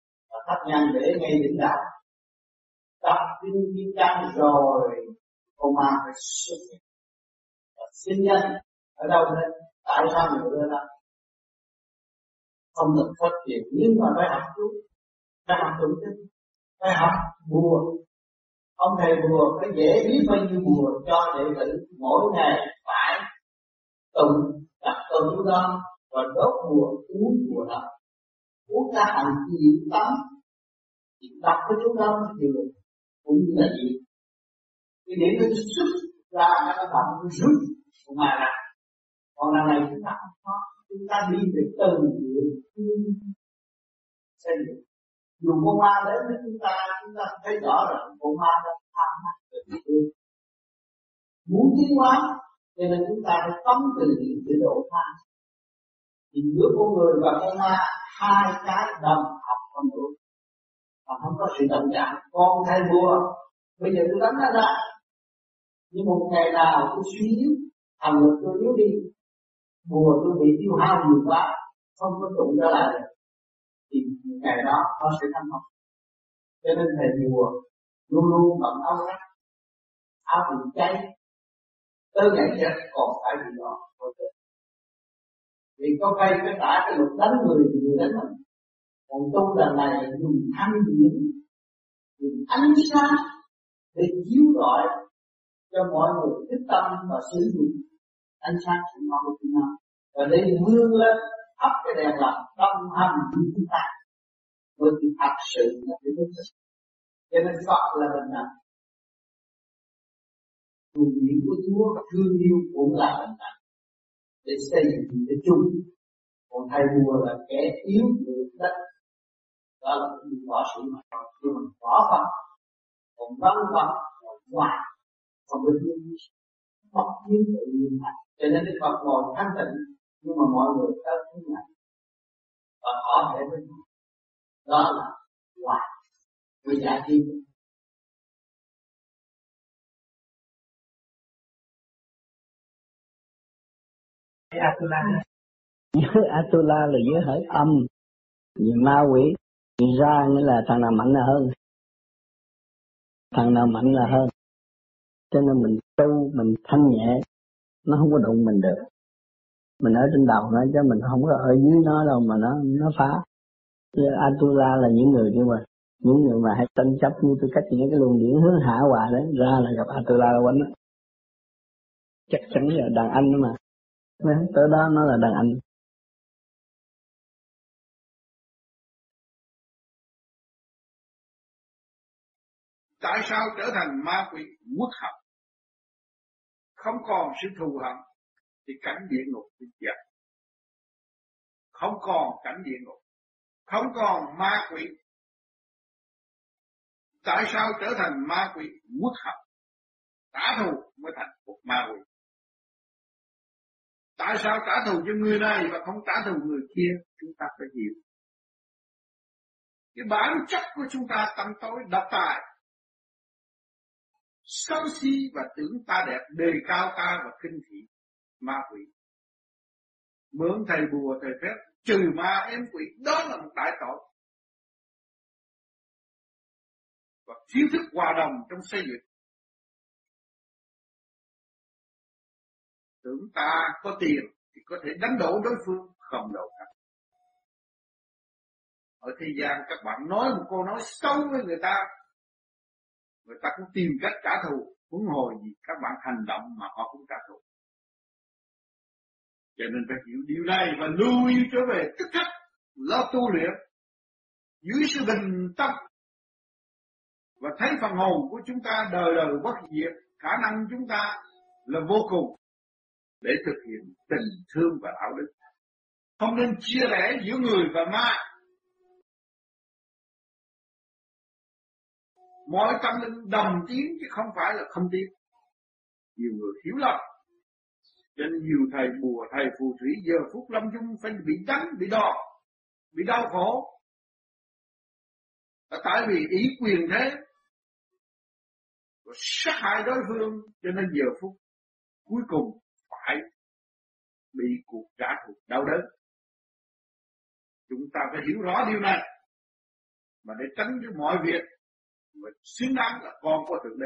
thắp nhang để ngay đỉnh đạo, đọc kinh kim cang rồi con ma phải xuất hiện. Xin nhân ở đâu đây? Tại sao người đưa ra? Không được phát triển, nhưng mà phải học chút, phải học tụng kinh, phải học bùa. Ông thầy bùa phải dễ biết bao nhiêu bùa cho đệ tử mỗi ngày phải tụng đặt câu chú đó và đốt bùa, uống bùa đó, uống cả hành gì tắm, chỉ đọc cái chú đó thì cũng như là gì? Cái điểm nó xuất ra nó động nó rút mà ra. Còn lần này chúng ta không có, chúng ta đi về từng đường xây dựng. Dù con ma đến với chúng ta thấy rõ rằng con ma đã tham mắt về địa phương. Muốn tiến hóa, cho nên chúng ta phải tống từ những chế độ tham. Thì giữa con người và con ma, hai cái đồng học không được, mà không có sự đồng chạm. Con thay bùa, bây giờ tôi đánh nó ra, nhưng một ngày nào tôi suy yếu, thành lực tôi yếu đi, bùa tôi bị tiêu hao nhiều quá, không có tụng trở lại được, thì ngày đó nó sẽ thành công. Cho nên thầy bùa luôn luôn bận áo rách, áo bị cháy, tới ngày chết còn phải bị đó. Vì có vay cái trả cái luật đánh người thì người đánh mình. Còn tu lần này dùng thanh điển, dùng ánh sáng để chiếu rọi cho mọi người thức tâm và sử dụng ánh sáng của nó của chúng ta. Và để vươn lên thắp cái đèn lọc đồng hành với chúng ta với cái thật sự là cái đức thực. Cho nên Phật là bình đẳng. Nguồn điển của Chúa và thương yêu cũng là bình đẳng để xây dựng cái chung. Còn thầy bùa là kẻ yếu được đất, đó là cái võ sĩ mà nhưng mà võ Phật, còn văn Phật là ngoài, còn bên nhiên Phật nhiên tự nhiên thành. Cho nên Đức Phật ngồi thanh tịnh, nhưng mà mọi người tới thứ này và họ thể với nhau, đó là ngoài với giả thiên. Atula. Giới Atula là giới hỡi âm, vì ma quỷ, vì ra nghĩa là thằng nào mạnh là hơn, thằng nào mạnh là hơn. Cho nên mình tu, mình thanh nhẹ, nó không có đụng mình được. Mình ở trên đầu nó chứ mình không có ở dưới nó đâu mà nó phá. Atula là những người nhưng mà những người mà hay tranh chấp như tôi cách những cái luồng điển hướng hạ hòa đấy, ra là gặp Atula quánh đó. Chắc chắn là đàn anh đó mà. Tới đó nó là đàn anh. Tại sao trở thành ma quỷ uất hận? Không còn sự thù hận thì cảnh địa ngục bị dẹp. Không còn cảnh địa ngục, không còn ma quỷ. Tại sao trở thành ma quỷ uất hận? Trả thù mới thành một ma quỷ. Tại sao trả thù cho người này và không trả thù người kia? Chúng ta phải hiểu. Cái bản chất của chúng ta tâm tối độc tài, xấu xí và tưởng ta đẹp, đề cao ta và khinh thị ma quỷ. Mượn thầy bùa thầy phép trừ ma ém quỷ, đó là một đại tội. Và thiếu thức hòa đồng trong xây dựng. Tưởng ta có tiền thì có thể đánh đổ đối phương, không đâu cả. Ở thế gian các bạn nói một câu nói xấu với người ta cũng tìm cách trả thù, huống hồ gì các bạn hành động mà họ cũng trả thù. Cho nên phải hiểu điều này và lưu ý trở về tức khắc lo tu luyện dưới sự bình tâm và thấy phần hồn của chúng ta đời đời bất diệt, khả năng chúng ta là vô cùng để thực hiện tình thương và đạo đức. Không nên chia rẽ giữa người và ma. Mọi tâm linh đồng tiến chứ không phải là không tiến. Nhiều người hiểu lầm. Cho nên nhiều thầy bùa, thầy phù thủy giờ phút lâm chung phải bị đánh, bị đòn, bị đau khổ. Là tại vì ý quyền thế sát hại đối phương, cho nên giờ phút cuối cùng phải bị cuộc trả thù đau đớn. Chúng ta phải hiểu rõ điều này mà để tránh cho mọi việc mà xứng đáng là con của Thượng Đế.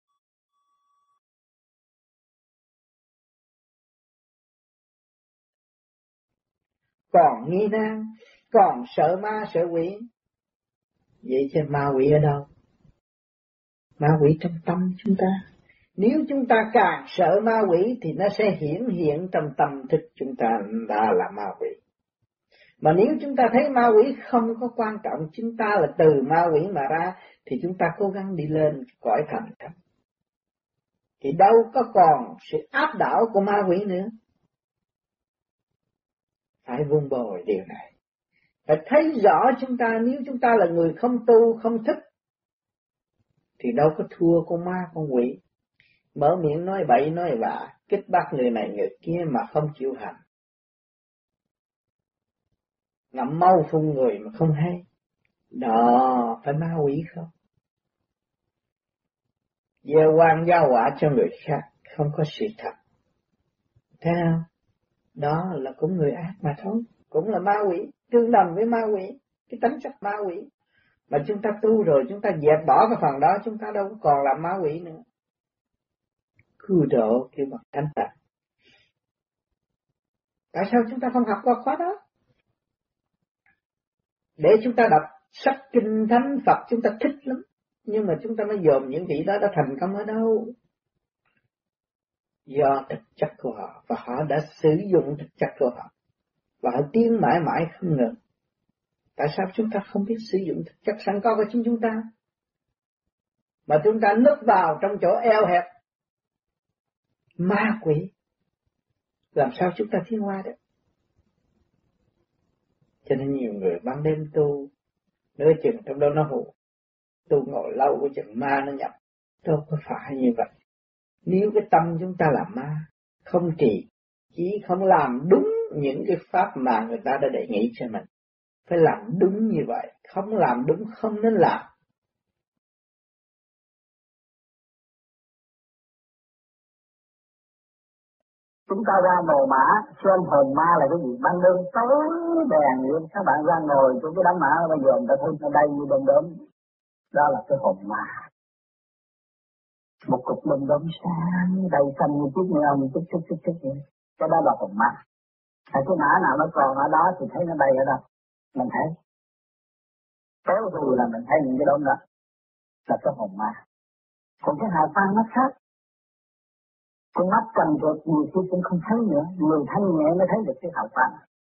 Còn nghi nan, còn sợ ma sợ quỷ. Vậy chứ ma quỷ ở đâu? Ma quỷ trong tâm chúng ta. Nếu chúng ta càng sợ ma quỷ thì nó sẽ hiển hiện trong tâm thức chúng ta là ma quỷ. Mà nếu chúng ta thấy ma quỷ không có quan trọng, chúng ta là từ ma quỷ mà ra, thì chúng ta cố gắng đi lên cõi thành thánh. Thì đâu có còn sự áp đảo của ma quỷ nữa. Phải vun bồi điều này. Phải thấy rõ chúng ta, nếu chúng ta là người không tu, không thức, thì đâu có thua con ma, con quỷ. Mở miệng nói bậy nói bạ, kích bắt người này người kia mà không chịu hành. Ngậm mau phun người mà không hay. Đó, phải ma quỷ không? Gieo oan giao quả cho người khác, không có sự thật. Thấy không? Đó là cũng người ác mà thôi. Cũng là ma quỷ, tương đồng với ma quỷ, cái tánh chất ma quỷ. Mà chúng ta tu rồi, chúng ta dẹp bỏ cái phần đó, chúng ta đâu còn là ma quỷ nữa. Cứu độ kêu bằng thanh tịnh. Tại sao chúng ta không học qua khóa đó? Để chúng ta đọc sách kinh thánh Phật chúng ta thích lắm. Nhưng mà chúng ta mới dòm những vị đó đã thành công ở đâu? Do thực chất của họ, và họ đã sử dụng thực chất của họ, và họ tiến mãi mãi không ngừng. Tại sao chúng ta không biết sử dụng thực chất sẵn có của chính chúng ta? Mà chúng ta núp vào trong chỗ eo hẹp ma quỷ, làm sao chúng ta tiến qua được? Cho nên nhiều người ban đêm tu, nửa chừng trong đó nó hù, tu ngồi lâu của chừng ma nó nhập. Đâu có phải như vậy. Nếu cái tâm chúng ta là ma, không trì, chỉ không làm đúng những cái pháp mà người ta đã đề nghị cho mình, phải làm đúng như vậy, không làm đúng không nên làm. Chúng ta ra mồ mã, xem hồn ma là cái gì? Ban đêm tối đèn vậy, các bạn ra ngồi trên cái đám mã, bây giờ người ta thấy ở đây như đom đóm. Đó là cái hồn ma. Một cục đom đóm sáng, đầy xanh như chiếc neon, chút vậy. Cái đó là hồn ma. Cái mã nào nó còn ở đó thì thấy nó bay ở đâu? Mình thấy. Kéo dù là mình thấy những cái đốm đó. Là cái hồn ma. Còn cái hào quang nó khác. Con mắt cầm được nhiều khi cũng không thấy nữa, người thanh nhẹ mới thấy được cái hào quang.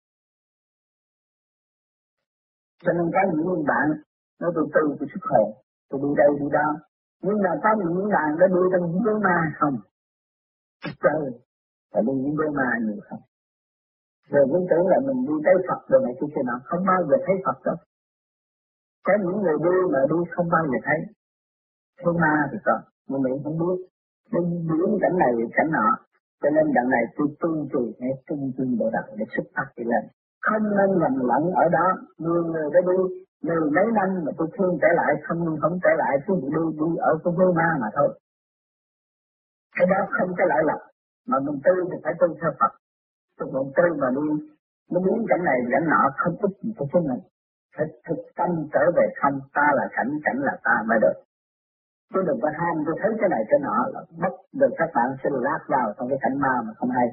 Cho nên có những bạn nói tôi sức khỏe, tôi đi đây đi đó, nhưng mà có những bạn đã đi trong những đôi ma không? Trời, phải đi những đôi ma nhiều không? Rồi cũng tưởng là mình đi tới Phật rồi này kia nào, không bao giờ thấy Phật đâu. Có những người đi mà đi không bao giờ thấy. Thấy ma thì có, nhưng mình không biết. Nên biến cảnh này cảnh nọ, cho nên đằng này tôi tu trì hay tung bộ đạo để xuất phát đi lên. Không nên nhầm lẫn ở đó, nhiều người đã đi mười mấy năm mà tôi thương trở lại, không trở lại, tôi đi ở cái vô ma mà thôi. Cái đó không có lợi lộc, mà mình tu thì phải tu theo Phật. Mình tu mà đi, nó biến cảnh này cảnh nọ không thích gì cho chính mình. Phải thực tâm trở về không, ta là cảnh, cảnh là ta mới được. Chứ đừng có ham tôi thấy cái này cái nọ là mất được, các bạn sẽ lát vào trong cái cảnh ma mà không hay.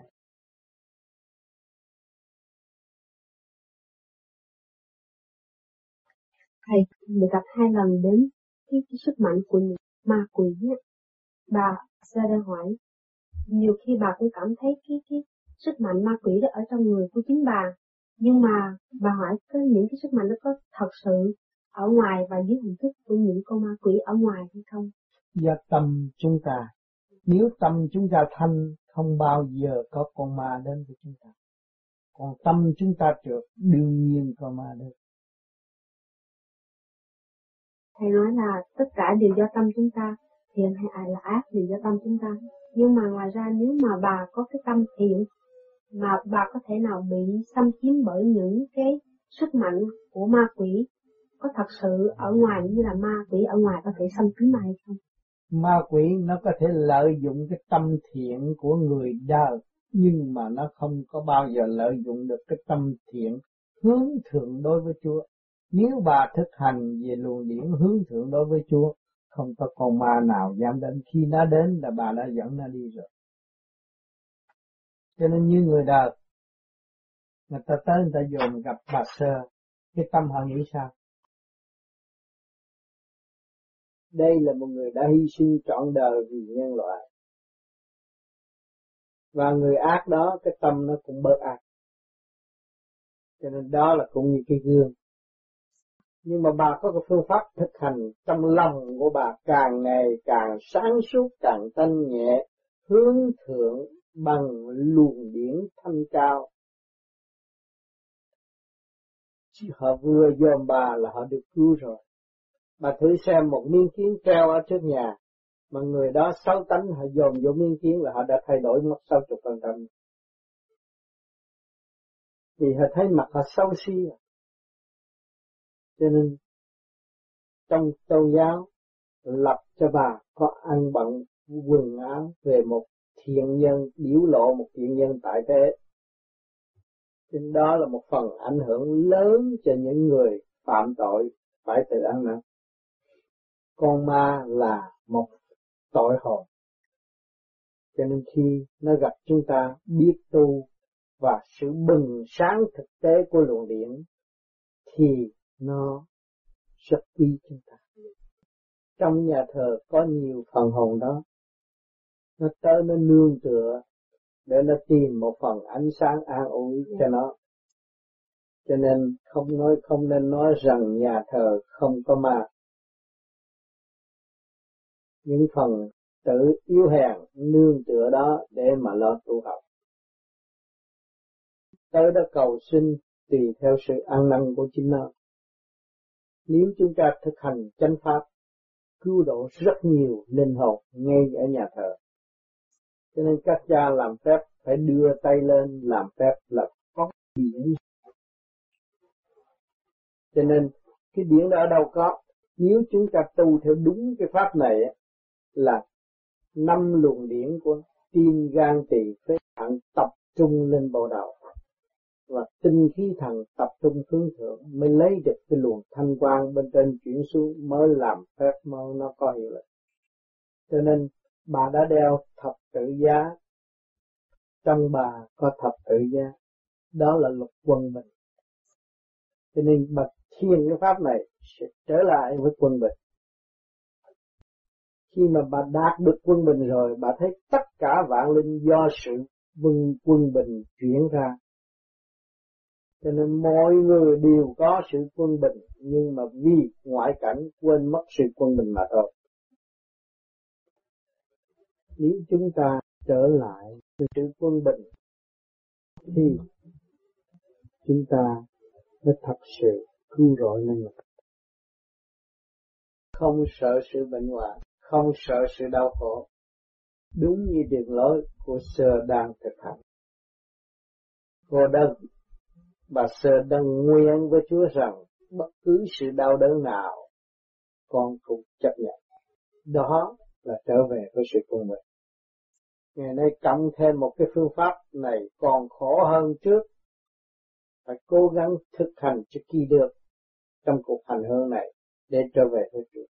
Thầy được gặp 2 lần đến cái sức mạnh của những ma quỷ á. Bà ra đây hỏi, nhiều khi bà cũng cảm thấy cái sức mạnh ma quỷ đó ở trong người của chính bà, nhưng mà bà hỏi có những cái sức mạnh đó có thật sự ở ngoài và dưới hình thức của những con ma quỷ ở ngoài hay không? Do tâm chúng ta, nếu tâm chúng ta thanh, không bao giờ có con ma đến với chúng ta. Còn tâm chúng ta trượt, đương nhiên con ma đến. Thầy nói là tất cả đều do tâm chúng ta, thiện hay là ác đều do tâm chúng ta. Nhưng mà ngoài ra nếu mà bà có cái tâm thiện, mà bà có thể nào bị xâm chiếm bởi những cái sức mạnh của ma quỷ, có thật sự ở ngoài như là ma quỷ ở ngoài có thể xâm chiếm hay không? Ma quỷ nó có thể lợi dụng cái tâm thiện của người đời, nhưng mà nó không có bao giờ lợi dụng được cái tâm thiện hướng thượng đối với Chúa. Nếu bà thực hành về luồng điển hướng thượng đối với Chúa, không có con ma nào dám đến. Khi nó đến là bà đã dẫn nó đi rồi. Cho nên như người đời, người ta tới người ta dồn gặp bà Sơ, cái tâm họ nghĩ sao? Đây là một người đã hy sinh trọn đời vì nhân loại. Và người ác đó, cái tâm nó cũng bớt ác. Cho nên đó là cũng như cái gương. Nhưng mà bà có cái phương pháp thực hành trong lòng của bà càng ngày càng sáng suốt, càng thanh nhẹ, hướng thượng bằng luồng điển thanh cao. Họ vừa dòm bà là họ được cứu rồi. Bà thử xem một miếng kiến treo ở trước nhà, mà người đó xấu tánh họ dòm vô miếng kiến là họ đã thay đổi mất 60%. Vì họ thấy mặt họ xấu xí. Cho nên trong tôn giáo lập cho bà có ăn bận quần áo về một thiện nhân, biểu lộ một thiện nhân tại thế. Nên đó là một phần ảnh hưởng lớn cho những người phạm tội phải tự ăn năn. Con ma là một tội hồn. Cho nên khi nó gặp chúng ta biết tu và sự bừng sáng thực tế của luồng điển thì nó rất quý chúng ta. Trong nhà thờ có nhiều phần hồn đó, nó tới nó nương tựa để nó tìm một phần ánh sáng an ủi cho nó. Cho nên không nên nói rằng nhà thờ không có ma. Những phần tự yếu hèn nương tựa đó để mà lo tu học. Tới đó cầu xin tùy theo sự ăn năn của chính nó. Nếu chúng ta thực hành chánh pháp, cứu độ rất nhiều linh hồn ngay ở nhà thờ. Cho nên các cha làm phép phải đưa tay lên làm phép là có điển. Cho nên cái điển đó ở đâu có. Nếu chúng ta tu theo đúng cái pháp này là 5 luồng điển của tim, gan, tỳ, phế, thận tập trung lên bộ đầu. Và tinh khí thần tập trung hướng thượng mới lấy được cái luồng thanh quang bên trên chuyển xuống mới làm phép mới nó có hiệu lực. Cho nên bà đã đeo thập tự giá, trong bà có thập tự giá, đó là luật quân bình. Cho nên bà thiền cái pháp này sẽ trở lại với quân bình. Khi mà bà đạt được quân bình rồi, bà thấy tất cả vạn linh do sự quân bình chuyển ra. Cho nên mọi người đều có sự quân bình, nhưng mà vì ngoại cảnh quên mất sự quân bình mà thôi. Nếu chúng ta trở lại với sự quân bình, thì chúng ta mới thật sự cứu rỗi năng lực. Không sợ sự bệnh hoạn, không sợ sự đau khổ. Đúng như đường lối của Sơ đang thực hành. Bà Sơ đang nguyện với Chúa rằng bất cứ sự đau đớn nào con cũng chấp nhận. Đó là trở về với sự quân bình. Ngày nay cộng thêm một cái phương pháp này còn khổ hơn trước. Phải cố gắng thực hành cho kỳ được trong cuộc hành hương này để trở về với Chúa.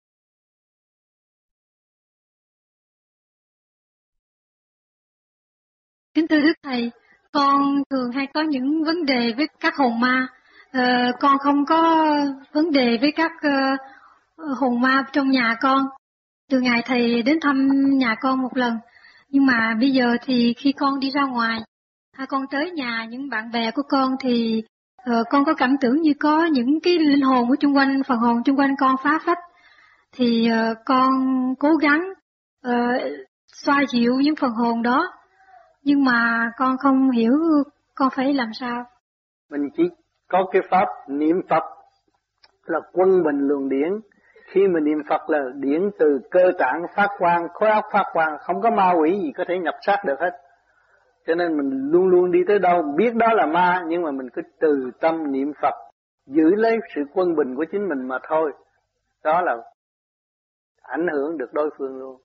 Kính thưa Đức Thầy, con thường hay có những vấn đề với các hồn ma. Con không có vấn đề với các hồn ma trong nhà con. Từ ngày Thầy đến thăm nhà con một lần. Nhưng mà bây giờ thì khi con đi ra ngoài, hay con tới nhà những bạn bè của con thì con có cảm tưởng như có những cái linh hồn ở chung quanh, phần hồn chung quanh con phá phách. Thì con cố gắng xoa dịu những phần hồn đó. Nhưng mà con không hiểu con phải làm sao. Mình chỉ có cái pháp niệm Phật là quân bình luồng điển. Khi mình niệm Phật là điển từ cơ tạng phát quang, khối óc phát quang, không có ma quỷ gì có thể nhập sát được hết. Cho nên mình luôn luôn đi tới đâu biết đó là ma, nhưng mà mình cứ từ tâm niệm Phật, giữ lấy sự quân bình của chính mình mà thôi. Đó là ảnh hưởng được đối phương luôn.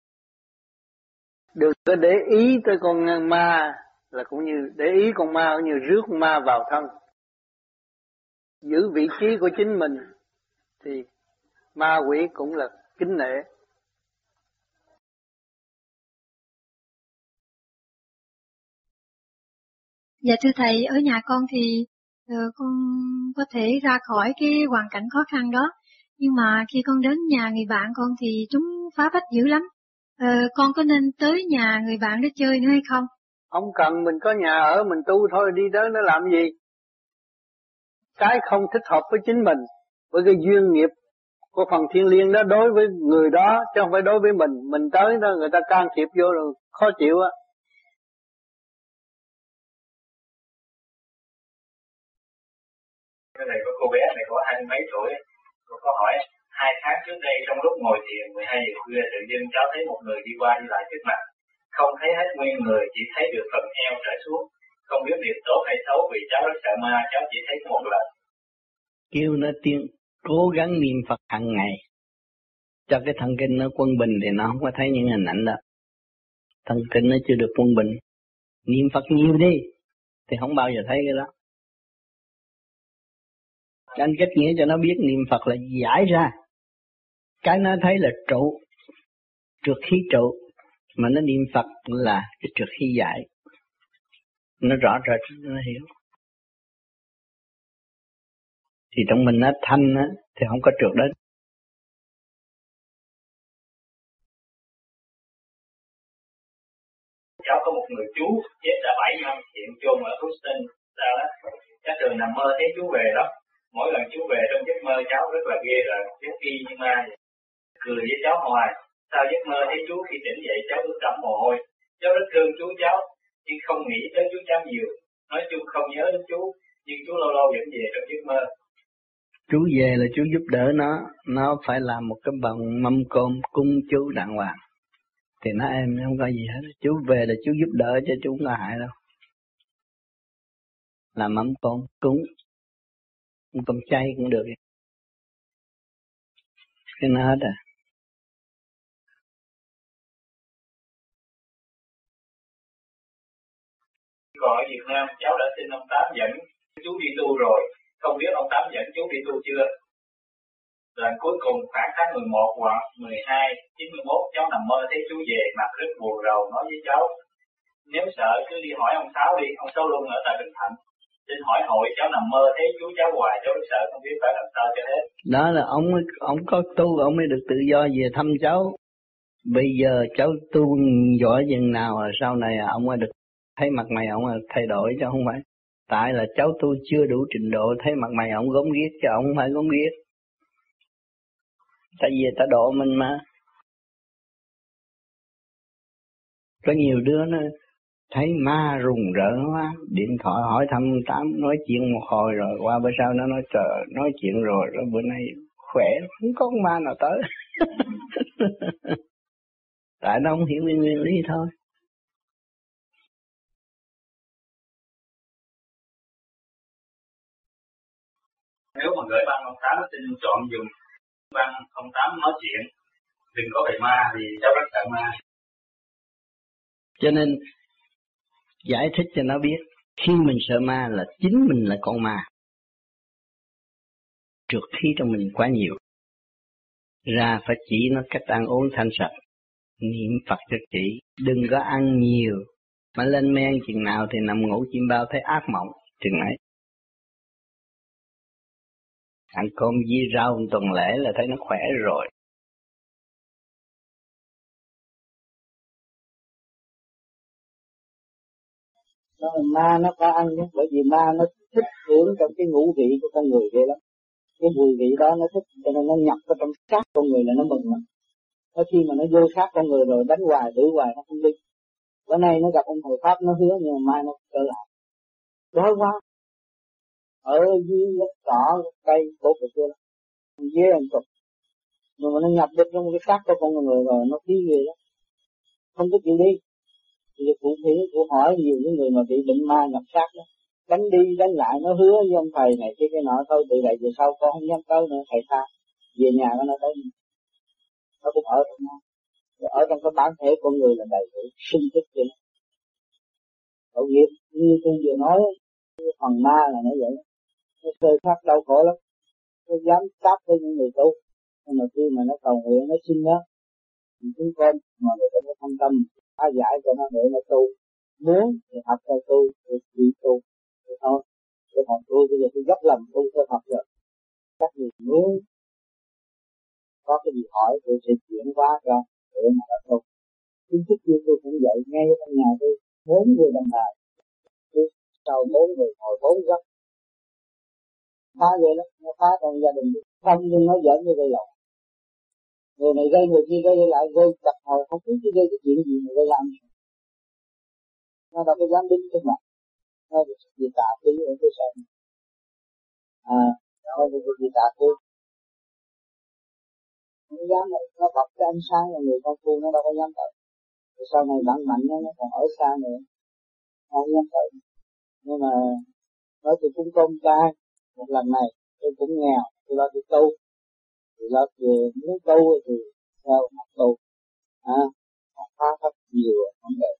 Đừng có để ý tới con ma, là cũng như để ý con ma cũng như rước con ma vào thân. giữ vị trí của chính mình thì ma quỷ cũng là kính nể. Dạ thưa thầy, ở nhà con thì con có thể ra khỏi cái hoàn cảnh khó khăn đó, nhưng mà khi con đến nhà người bạn con thì chúng phá phách dữ lắm. Con có nên tới nhà người bạn để chơi nữa hay không? Không cần, mình có nhà ở mình tu thôi, đi tới nó làm gì? Cái không thích hợp với chính mình, với cái duyên nghiệp của phần thiên liêng đó đối với người đó chứ không phải đối với mình. Mình tới đó người ta can thiệp vô rồi khó chịu á. Cái này có cô bé này có 20 mấy tuổi, cô có hỏi 2 tháng trước đây trong lúc ngồi thiền 12 giờ khuya tự dưng cháu thấy một người đi qua đi lại trước mặt, không thấy hết nguyên người, chỉ thấy được phần eo trở xuống, không biết điều tốt hay xấu vì cháu rất sợ ma, cháu chỉ thấy một lần. Kêu nó tiên cố gắng niệm Phật hàng ngày cho cái thần kinh nó quân bình thì nó không có thấy những hình ảnh đó. Thần kinh nó chưa được quân bình, niệm Phật nhiều đi thì không bao giờ thấy cái đó. Anh kết nghĩa cho nó biết niệm Phật là giải ra cái nó thấy là trụ, trượt khí trụ, mà nó niệm Phật là cái trượt khí giải. Nó rõ rệt, nó hiểu. Thì trong mình nó thanh á thì không có trượt đến. Cháu có một người chú chết đã 7 năm, hiện chôn ở Houston, sao đó. Cháu thường nằm mơ thấy chú về đó. Mỗi lần chú về trong giấc mơ cháu rất là ghê rợn, giống y như ma vậy. Cười với cháu hoài. Sau giấc mơ thấy chú khi tỉnh dậy cháu ướt đẫm mồ hôi. Cháu rất thương chú cháu, nhưng không nghĩ tới chú cháu nhiều. Nói chung không nhớ đến chú, nhưng chú lâu lâu vẫn về trong giấc mơ. Chú về là chú giúp đỡ nó phải làm một cái bằng mâm cơm cung chú đàng hoàng. Thì nó em không có gì hết. Chú về là chú giúp đỡ chứ chú không có hại đâu. Làm mâm cơm cúng, cơm chay cũng được. Cái nó hết à. Còn ở Việt Nam cháu đã xin ông Tám dẫn chú đi tu rồi, không biết ông Tám dẫn chú đi tu chưa. Lần cuối cùng khoảng tháng 11 hoặc 12, 91 cháu nằm mơ thấy chú về, mặt rất buồn rầu nói với cháu. Nếu sợ cứ đi hỏi ông Sáu đi, ông Sáu luôn ở tại Bình Thạnh. Xin hỏi hội cháu nằm mơ thấy chú cháu hoài, cháu rất sợ không biết phải làm sao cho hết. Đó là ông có tu, ông mới được tự do về thăm cháu. Bây giờ cháu tu giỏi chừng nào rồi sau này ông mới được thấy mặt mày ông thay đổi chứ không phải. Tại là cháu tu chưa đủ trình độ, thấy mặt mày ông gớm ghiếc chứ ông không phải gớm ghiếc. Tại vì ta độ mình mà. Có nhiều đứa nó thấy ma rùng rợn quá, điện thoại hỏi thăm Tám, nói chuyện một hồi rồi qua bữa sau nó nói trời, nói chuyện rồi bữa nay khỏe, không có con ma nào tới. Tại nó không hiểu nguyên lý thôi. Nếu mà gửi băng ông Tám xin chọn dùng băng ông Tám nói chuyện, đừng có về ma thì cháu rất sợ ma. Cho nên giải thích cho nó biết, khi mình sợ ma là chính mình là con ma. Trượt khí trong mình quá nhiều. Ra phải chỉ nó cách ăn uống thanh sạch. Niệm Phật cho chỉ, đừng có ăn nhiều. Mà lên men chừng nào thì nằm ngủ chim bao thấy ác mộng, chừng ấy. Ăn cơm với rau một tuần lễ là thấy nó khỏe rồi. Đó là ma nó có ăn nhé, bởi vì ma nó thích hưởng trong cái ngũ vị của con người vậy lắm. Cái mùi vị đó nó thích, cho nên nó nhập vào trong xác con người là nó mừng lắm. Có khi mà nó vô xác con người rồi đánh hoài, đuổi hoài nó không đi. Bữa nay nó gặp ông thầy Pháp nó hứa nhưng mà mai nó trở lại. Đói quá. Ở dưới gốc cỏ, cây, cổ của kia lắm. Dế ăn cục. Nhưng mà nó nhập được trong cái xác của con người rồi nó khí ghê lắm. Không có chịu đi. Thì cụ hỏi nhiều những người mà bị bệnh ma nhập xác đó. Đánh đi đánh lại nó hứa với ông thầy này cái nọ thôi, từ vậy về sau con không dám tới nữa, thầy tha. Về nhà nó tới. Nó cũng ở trong đó. Ở trong cái bản thể con người là đầy đủ sung kích vậy. Tội nghiệp như tôi vừa nói, phần ma là nó vậy. Đời khác đau khổ lắm, nó dám tác với những người tu, nhưng mà khi mà nó cầu nguyện nó xin đó, mình chúng con mà người ta có thông tâm phá giải cho nó để nó tu, muốn thì học theo tu, thì chỉ tu, thì thôi. Cái còn tôi bây giờ tôi dốc lòng tu theo Phật rồi, các người muốn có cái gì hỏi tôi sẽ chuyển qua cho để mà nó tu. Chính thức như tôi cũng vậy, ngay ở trong nhà tôi 4 người đồng bào, tôi sau 4 người ngồi 4 góc, phá vậy đó, nó phá trong gia đình không, nhưng nó giỡn như gây lộn. Người này gây người kia gây lại, gây chặt hồi không biết gây cái chuyện gì mà gây làm. Nó đâu có dám đứng trước mặt, nó bị gì tạ tí ở cái sợ. Nó bị gì tạ tí. Không dám này, nó bọc cái ánh sáng là người con phu nó đâu có dám tới. Rồi sau này bạn mạnh nó còn ở xa nữa, không dám tới. Nhưng mà nói tôi cũng công trai, một lần này tôi cũng nghèo, tôi lo tôi tu. Thì lo muốn tu thì theo học tu. Học phá rất nhiều vấn đề.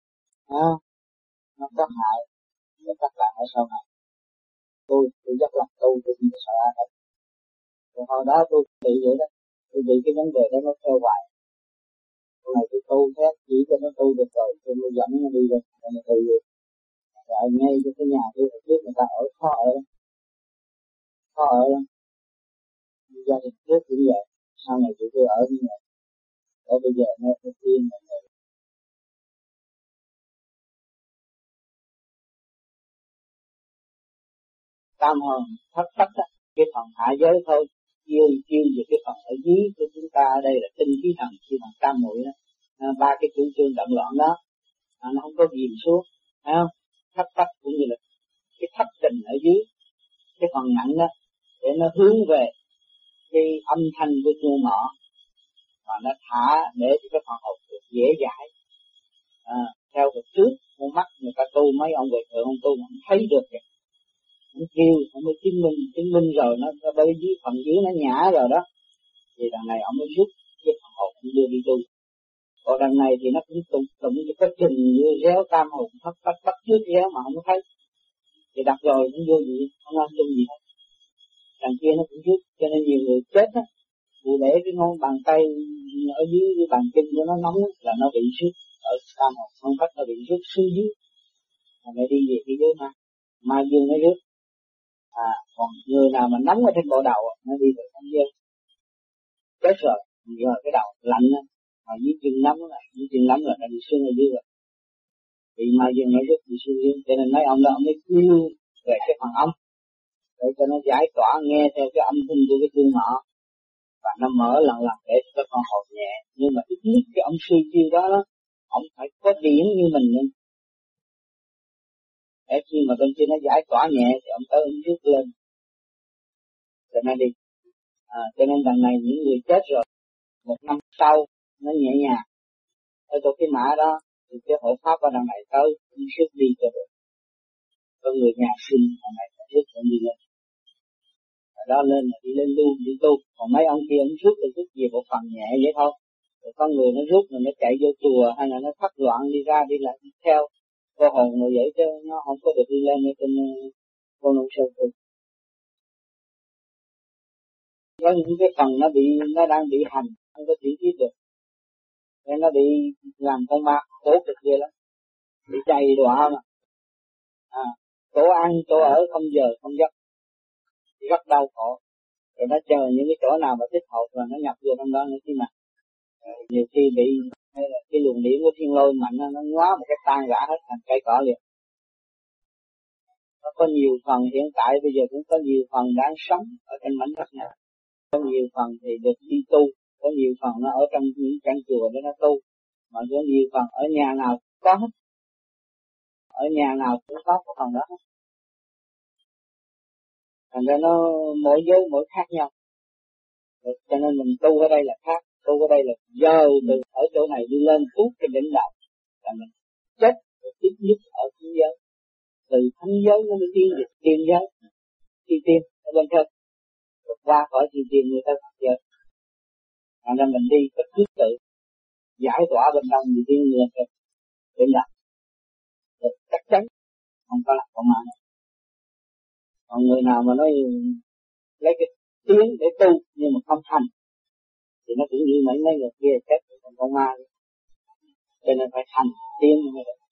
Nó có hại cho các bạn ở sau này. Tôi rất là tu, tôi không sợ ai hết. Rồi hồi đó tôi bị vậy đó, tôi bị cái vấn đề đó nó theo hoài. Hôm nay tôi tu thế, chỉ cho nó tu được rồi, tôi mới dẫn nó đi được, rồi nó tu được. Rồi ngay cho cái nhà tôi trước người ta ở khó ở lắm. Gia đình trước cũng vậy, sau này tụi tôi ở như vậy. Ở bây giờ nó phải tiên là vậy. Tam hồn thất tất á, cái phần hạ giới thôi, chiêu về cái phần ở dưới của chúng ta ở đây là tinh khí thần, chi bằng tam muội đó. Ba cái chủ trương động loạn đó, nó không có dìm xuống, thấy không? Thất tất cũng như là cái thất tình ở dưới, cái phần nặng đó, để nó hướng về cái âm thanh của chuông mỏ, và nó thả để cho cái phần hồn được dễ dãi. Theo được trước, con mắt người ta tu, mấy ông về thượng ông tu không thấy được kìa. Nó kêu, ông mới chứng minh rồi, nó bởi dưới phần dưới nó nhả rồi đó. Thì đằng này ông mới rút cái phần hồn cũng đưa đi tu. Còn đằng này thì nó cũng tụng cái quá trình như réo tam hồn bắt trước réo mà không có thấy. Thì đặt rồi cũng vô gì, không ăn chung gì hết. Đằng kia nó cũng rút, cho nên nhiều người chết á, vì để cái ngón bàn tay ở dưới cái bàn chân của nó nóng là nó bị rút ở tam hồn không bắt, nó bị rút xuống dưới. Mà nó đi về phía dưới mà dương nó rút. Còn người nào mà nóng ở trên bộ đầu nó đi về không dơ chết rồi, giờ cái đầu lạnh á, mà dưới chân nóng là nó đi xuống ở dưới rồi, vì mà dương nó rút đi xuống dưới, cho nên mấy ông đó ông mới kêu về cái phần âm để cho nó giải tỏa nghe theo cái âm thanh của cái chuông nọ, và nó mở lần để cho cái con hồn nhẹ. Nhưng mà ít nhất cái ông sư kêu đó ông phải có điểm như mình nữa. Để khi mà bên kia nó giải tỏa nhẹ thì ông tới ông rút lên cho nó đi. Cho nên đằng này những người chết rồi, 1 năm sau nó nhẹ nhàng ở chỗ cái mã đó, thì cái hộ pháp ở đằng này tới cũng rút đi cho được. Có người nhà xin đằng này phải rút cũng đi lên. Ở đó lên là đi lên luôn đi tu. Còn mấy ông kia ông rút thì rút về một phần nhẹ vậy thôi. Rồi con người nó rút rồi nó chạy vô chùa hay là nó thất loạn đi ra đi lại đi theo cô hồn người vậy, chứ nó không có được đi lên ở trên cô nông sơn tu. Có những cái phần nó đang bị hành, không có chỉ biết được, nên nó bị làm con ma khổ cực ghê lắm, bị đầy đọa mà. Chỗ ăn chỗ ở không giờ không giấc, rất đau khổ. Rồi nó chờ những cái chỗ nào mà thích hợp rồi nó nhập vô trong đó nữa chứ mà. Nhiều khi bị hay là cái luồng điển của thiên lôi mạnh nó ngóa một cái tan rã hết thành cây cỏ liền. Nó có nhiều phần hiện tại bây giờ cũng có nhiều phần đang sống ở trên mảnh đất này. Có nhiều phần thì được đi tu, có nhiều phần nó ở trong những căn chùa để nó tu, mà có nhiều phần ở nhà nào có hết, ở nhà nào cũng có cái phần đó hết. Thành ra nó mỗi giới mỗi khác nhau. Cho nên mình tu ở đây là khác, tu ở đây là giờ từ ở chỗ này đi lên tuốt cái đỉnh đạo, là mình chết ít nhất ở thiên giới, từ thánh giới nó mới tiến về tiên giới, tiên ở bên trên, rồi qua khỏi tiên người ta Phật giới. Thành ra mình đi có thứ tự, giải tỏa bên trong thì tiên người ta đỉnh đạo, chắc chắn không có là con ma này. Còn người nào mà nói lấy cái tiếng để tu nhưng mà không thành thì nó cũng như mấy người kia chết thành con ma, cho nên phải thành tiếng mới được.